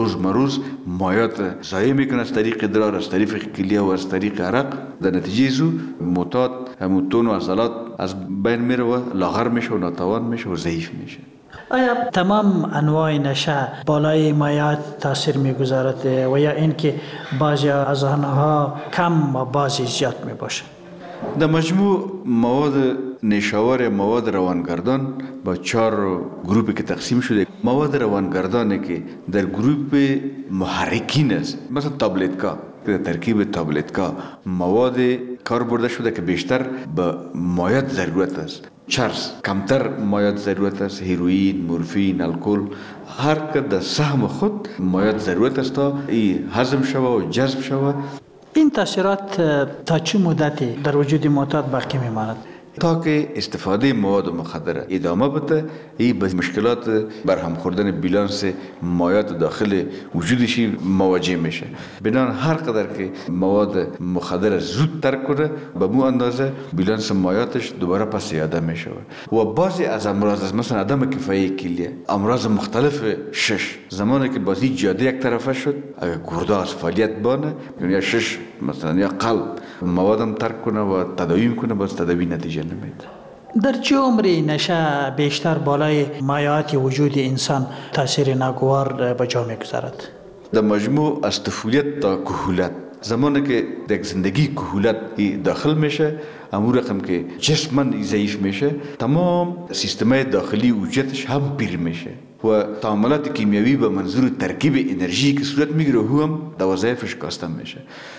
روز مایعات ضایع میکنه از طریق ادرار، از طریق کلیه و از طریق عرق. در نتیجه زو معتاد همون تون و عضلات از بین میره و لاغر میشه و ناتوان میشه و ضعیف میشه. آیا تمام انواع نشه بالای مایعات تاثیر میگذارد و یا اینکه بعضی از آنها کم و بعضی زیاد میباشه؟ در مجموع مواد نیشاور، مواد روانگردان با 4 گروپی که تقسیم شده. مواد روانگردانی که در گروپ محرکین است، مثلا تابلتکا، در ترکیب تابلتکا مواد کار برده شده که بیشتر به مایعات ضرورت است. چرس کمتر مایعات ضرورت است. هیروئین، مورفین، الکل، هر که در سهم خود مایعات ضرورت است تا این هضم شوه و جذب شوه. این تاثیرات تا چه مدتی در وجود معتاد باقی میماند؟ تا که استفاده مواد مخدر ادامه بده، این به مشکلات برهم خوردن بیلانس مایعات داخل وجودش مواجه میشه. بنابراین هر قدر که مواد مخدر زود ترک کنه، به مو اندازه بیلانس مایعاتش دوباره پس یاده میشه. و بعضی از امراض، مثلا عدم کفایی کلیه، امراض مختلف شش، زمانی که بازی جاده یک طرفه شد، اگر گرده از فعالیت بانه یا شش مثلا یا قلب موادم ترک کنه و تداوی کنه، باز تداوی نتیجه نمیده. در چه عمری نشه بیشتر بالای مایعات وجود انسان تاثیر ناگوار به جا میگذارد؟ در مجموع از طفولیت تا کهولت، زمانی که در زندگی کهولت داخل میشه، امور رقم که جسمن ضعیف میشه، تمام سیستمای داخلی وجودش هم پیر میشه و تعاملات کیمیایی به منظور ترکیب انرژی که صورت میگیره هم در وظایفش کاسته میشه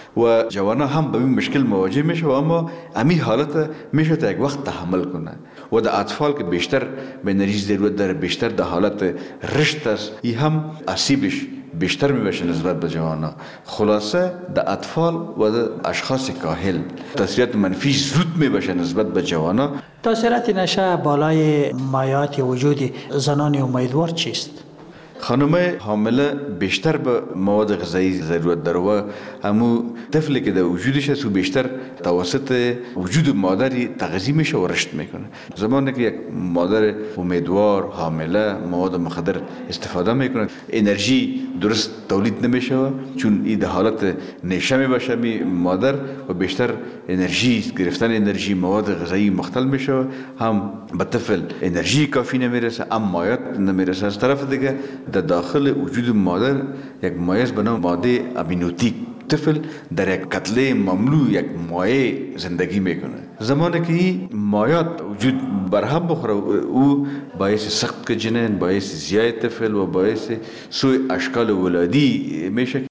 و جوانا هم به این مشکل مواجه میشه و اما امی حالت میشه تا یک وقت تحمل کنه. و در اطفال که بیشتر به انرژی ضرورت داره، بیشتر در حالت رشد است، این هم اسیبش بیشتر میبشه نسبت به جوانا. خلاصه در اطفال و در اشخاص کاهل تاثیرات منفی زود میبشه نسبت به جوانا. تاثیرات نشه بالای مایعات وجود زنان امیدوار چیست؟ خانم حامله بیشتر به مواد غذایی ضرورت داره و همو طفلی که در وجودش است و بیشتر توسط وجود مادری تغذیه میشه و رشد میکنه. زمانی که یک مادر امیدوار حامله مواد مخدر استفاده میکنه، انرژی درست تولید نمیشه چون این در حالت نشه میباشه مادر و بیشتر انرژی گرفتن انرژی مواد غذایی مختل میشه، هم به طفل انرژی کافی نمیرسه، هم مایعات نمیرسه. از طرف دیگه در داخل وجود مادر یک مایع به نام ماده امینوتیک، طفل در یک کتله مملو یک مایع زندگی میکنه. زمانی که این مایعات وجود برهم بخوره، او باعث سقط جنین، باعث زیای طفل و باعث سوء اشکال ولادی میشه.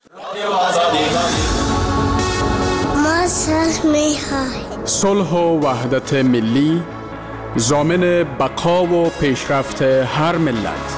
صلح و وحدت ملی ضامن بقا و پیشرفت هر ملت.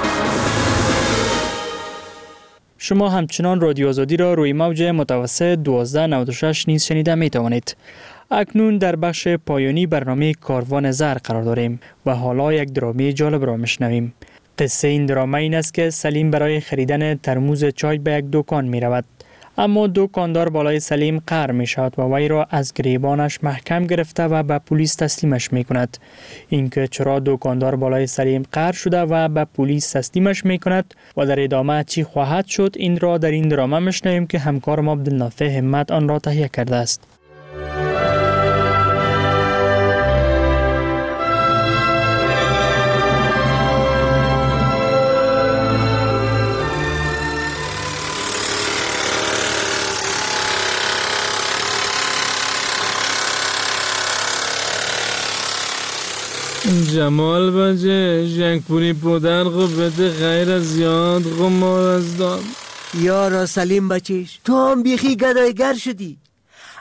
شما همچنان رادیو آزادی را روی موج متوسط 1296 نیز شنیده می توانید. اکنون در بخش پایانی برنامه کاروان زر قرار داریم و حالا یک درامه جالب را میشنویم. قصه این درامه این است که سلیم برای خریدن ترموز چای به یک دکان می رود. اما دکاندار بالای سلیم قهر می شود و وی را از گریبانش محکم گرفته و به پلیس تسلیمش می کند. اینکه چرا دکاندار بالای سلیم قهر شده و به پلیس تسلیمش می کند و در ادامه چی خواهد شد، این را در این درامه میشنویم که همکارم عبدالنافع همت آن را تهیه کرده است. جمال بجه جنگ پوری پودر بده غیر از زیاد مار از دام. یارا سلیم بچش، تو هم بیخی گدایگر شدی.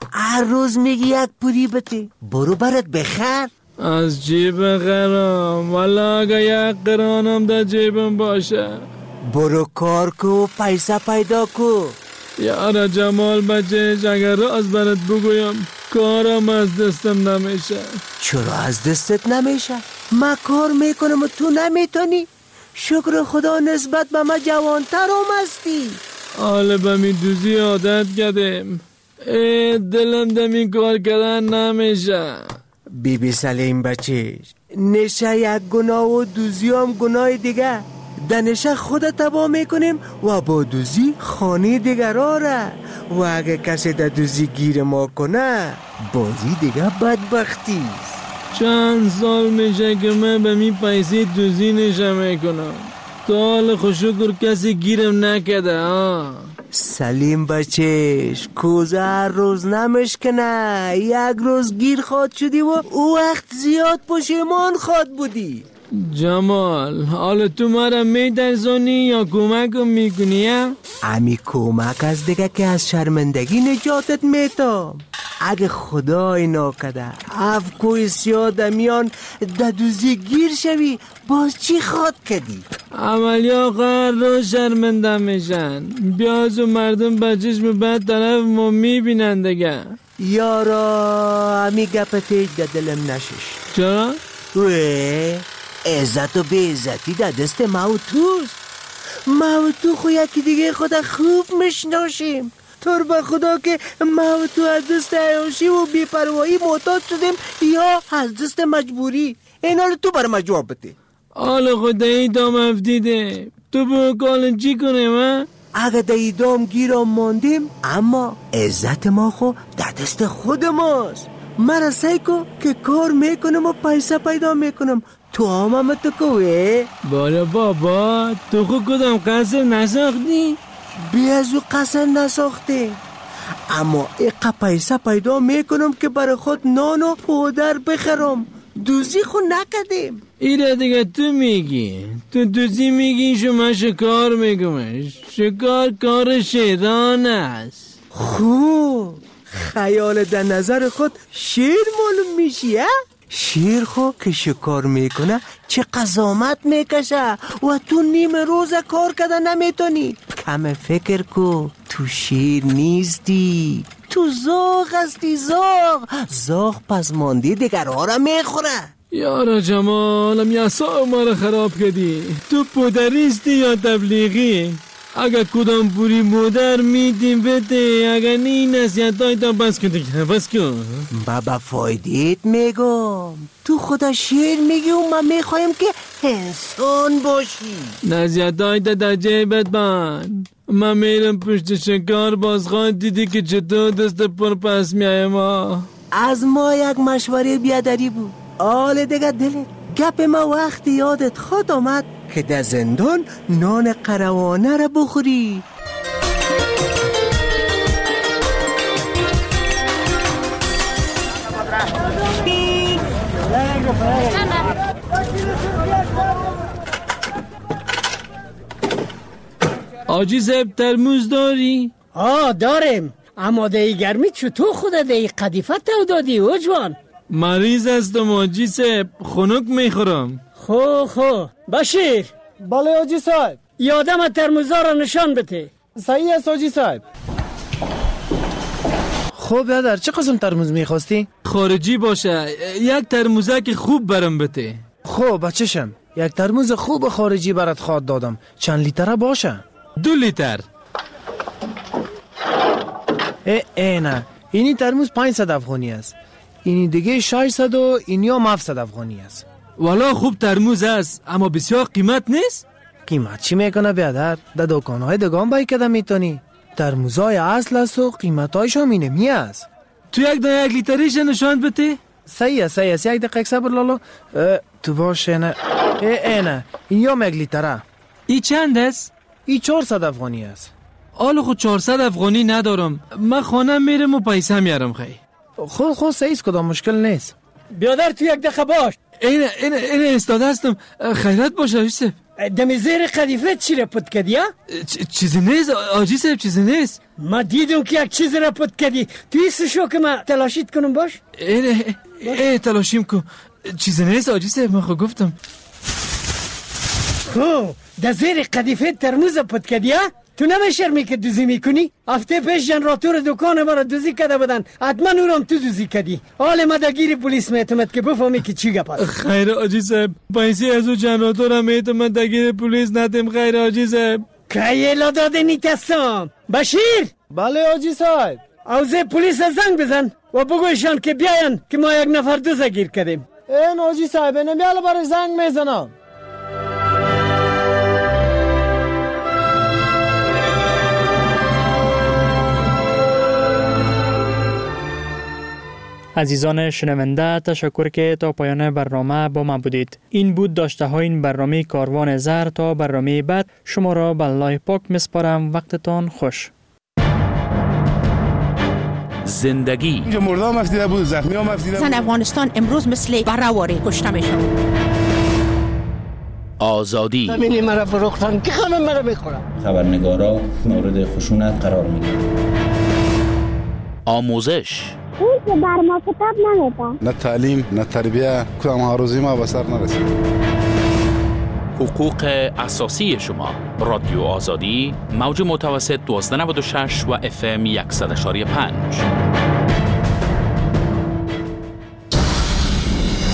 هر روز میگی یک پوری بده. برو برات بخر. از جیب خرم والا اگه یک قرانم در جیبم باشه. برو کار کو پیسه پیدا کو. یارا جمال بچه اگر راز برات بگویم کارم از دستم نمیشه. چرا از دستت نمیشه؟ ما کار میکنم و تو نمیتونی؟ شکر خدا نسبت به ما جوانترم هستی. حالا به می دوزی عادت کردیم. دلم دمی کار کردن نمیشه. بی سلیم بچه، نشه یک گناه و دوزی هم گناه دیگه. دنشه خود تبا میکنیم و با دوزی خانه دیگرها را. و اگه کسی در دوزی گیر ما کنه بازی دیگه بدبختی. چند سال میشه که من به می پیسی دوزی نشه میکنم. تا حال خوشکر کسی گیرم نکده. سلیم بچهش کوزه هر روز نمشکنه. یک روز گیر خواد شدی و او وقت زیاد پشیمان خواد بودی. جمال حالا تو مرا میترسونی یا کمکم میکنی؟ امی کمک از دیگه که از شرمندگی نجاتت میتام. اگه خدای ناکده اف کوی سیاد میان ددوزی گیر شوی باز چی خواد کدی؟ عملیا هر روز شرمنده میشن. بیاز و مردم به چشم بد طرف ما میبینن دیگه. یارا امی گپتیج در دلم نشش. چرا؟ عزت و بی عزتی در دست ما و توست. ما و تو خو یکی دیگه خدا خوب میشناسیم. طور به خدا که ما و تو از دست عیاشی و بی‌پروایی معتاد شدیم یا از دست مجبوری؟ این حال تو بر ما جواب بده. حالا خود ایدام افتیده تو به کالن چی کنیم؟ اگه در ایدام گیرم ماندیم اما عزت ما خو در دست خود ماست. مرا سعی کن که کار میکنم و پیسه پیدا میکنم. تو هم تو کوه؟ باره بابا تو خود کدام قصر نساختی؟ بیازو قصر نساخته اما ایقا پیسه پیدا میکنم که برای خود نان و پودر بخرم. دوزی خود نکدیم. ایره دیگه تو میگی. تو دوزی میگی شما شکار میگم. شکار کار شیطان است. خوب خیال در نظر خود شیر معلوم میشی ها؟ شیر خو که شکار میکنه چه قزامت میکشه و تو نیم روز کار کده نمیتونی. کم فکر کو تو شیر نیستی. تو زاغ هستی. زاغ پس ماندی دیگرها را میخوره. یارا جمالم یا سا ما را خراب کردی. تو پودریستی یا تبلیغی؟ اگه کدام پوری مادر میدیم بده. اگه نی نصیحت های تا بس کن. بابا فایدیت میگم. تو خدا شیر میگی و من میخوایم که انسان باشی. نصیحت های تا در جیبت بند. من میرم پشت شکار باز خواهد دیدی که چطور دست پر پس میایم. از ما یک مشوره بیادری بود. آل دیگه دلت گپ ما وقتی یادت خود آمد که در زندان نان قروانه را بخوری. آجی صاحب ترموز داری؟ داریم. اما دی گرمی چطور خود دی قدیفه تو دادی و جوان؟ مریض هستم آجی صاحب. خنک میخورم. خو بشیر. بله آجی صاحب. یادم ترموزا را نشان بده. صحیح است آجی صاحب. خب برادر چه قسم ترموز میخواستی؟ خارجی باشه. یک ترموزک خوب برم بده. خب بچشم یک ترموز خوب خارجی برات خواد دادم. چند لیتره باشه؟ 2 لیتر. نه اینی ترموز 500 افغانی است. اینی دیگه 600 و اینی هم 700 افغانی است. والا خوب ترموز است اما بسیار قیمت نیست. قیمت چی میکنه بیادر؟ در دکانهای دگان بای کده میتونی. ترموزهای اصل است و قیمتایش هم اینمی است. تو یک لیتریش نشان بده. صحیح است. یک دقیقه صبر لالا. تو باشه نه. نه این هم 1 لیتره. ای چند است؟ ای 400 افغانی است. آلو خود 400 افغانی ندارم. من خانه میرم و پیسه میارم خیلی. خود صحیح است کدام مشکل نیست. بیادر تو یک دقیقه باش. این استاد هستم. خیرت باشه یوسف. دم زیر قدیفه چی را پد کردی ها؟ چیزی نیست آجی صاحب، چیزی نیست. ما دیدم که یک چیز را پد کردی. توی سشو که ما تلاشیت کنم باش؟ تلاشیم کن. چیزی نیست آجی صاحب، من خود گفتم. در زیر قدیفه ترموز پد کردی ها؟ تو نمیشرمی که دوزی میکنی؟ هفته پیش جنراتور دکان ما را دوزی کرده بودن، حتما او را هم تو دوزی کردی. حال ما دگیر پلیس میتمد که بفهمی که چی گپ است. خیر آجی صاحب، پیسه از او جنراتور هم میتمد دگیر پلیس ندیم. خیر آجی صاحب. که الا داده نیتستم. بشیر. بله آجی صاحب. اوزه پلیس زنگ بزن و بگویشان که بیاین که ما یک نفر دوزه گیر کردیم. این آجی صاحب نمیاله برای زنگ میزنم. عزیزان شنونده، تشکر که تا پایان برنامه با ما بودید. این بود داشته های این برنامه کاروان زهر. تا برنامه بعد شما را به الله پاک میسپارم. وقتتان خوش. زندگی مردم افتیده بود، زخمی هم افتیده بود. زن افغانستان امروز مثل برهواری کشته میشن. آزادی زمینی مرا فروختن که همه مرا میخورن. خبرنگارا مورد خشونت قرار میگیرن. آموزش اون که بر ما کتاب نمیده. نه تعلیم نه تربیه، کدام ها روزی ما به سر نرسید. حقوق اساسی شما. رادیو آزادی، موج متوسط 1296 و FM 100.5.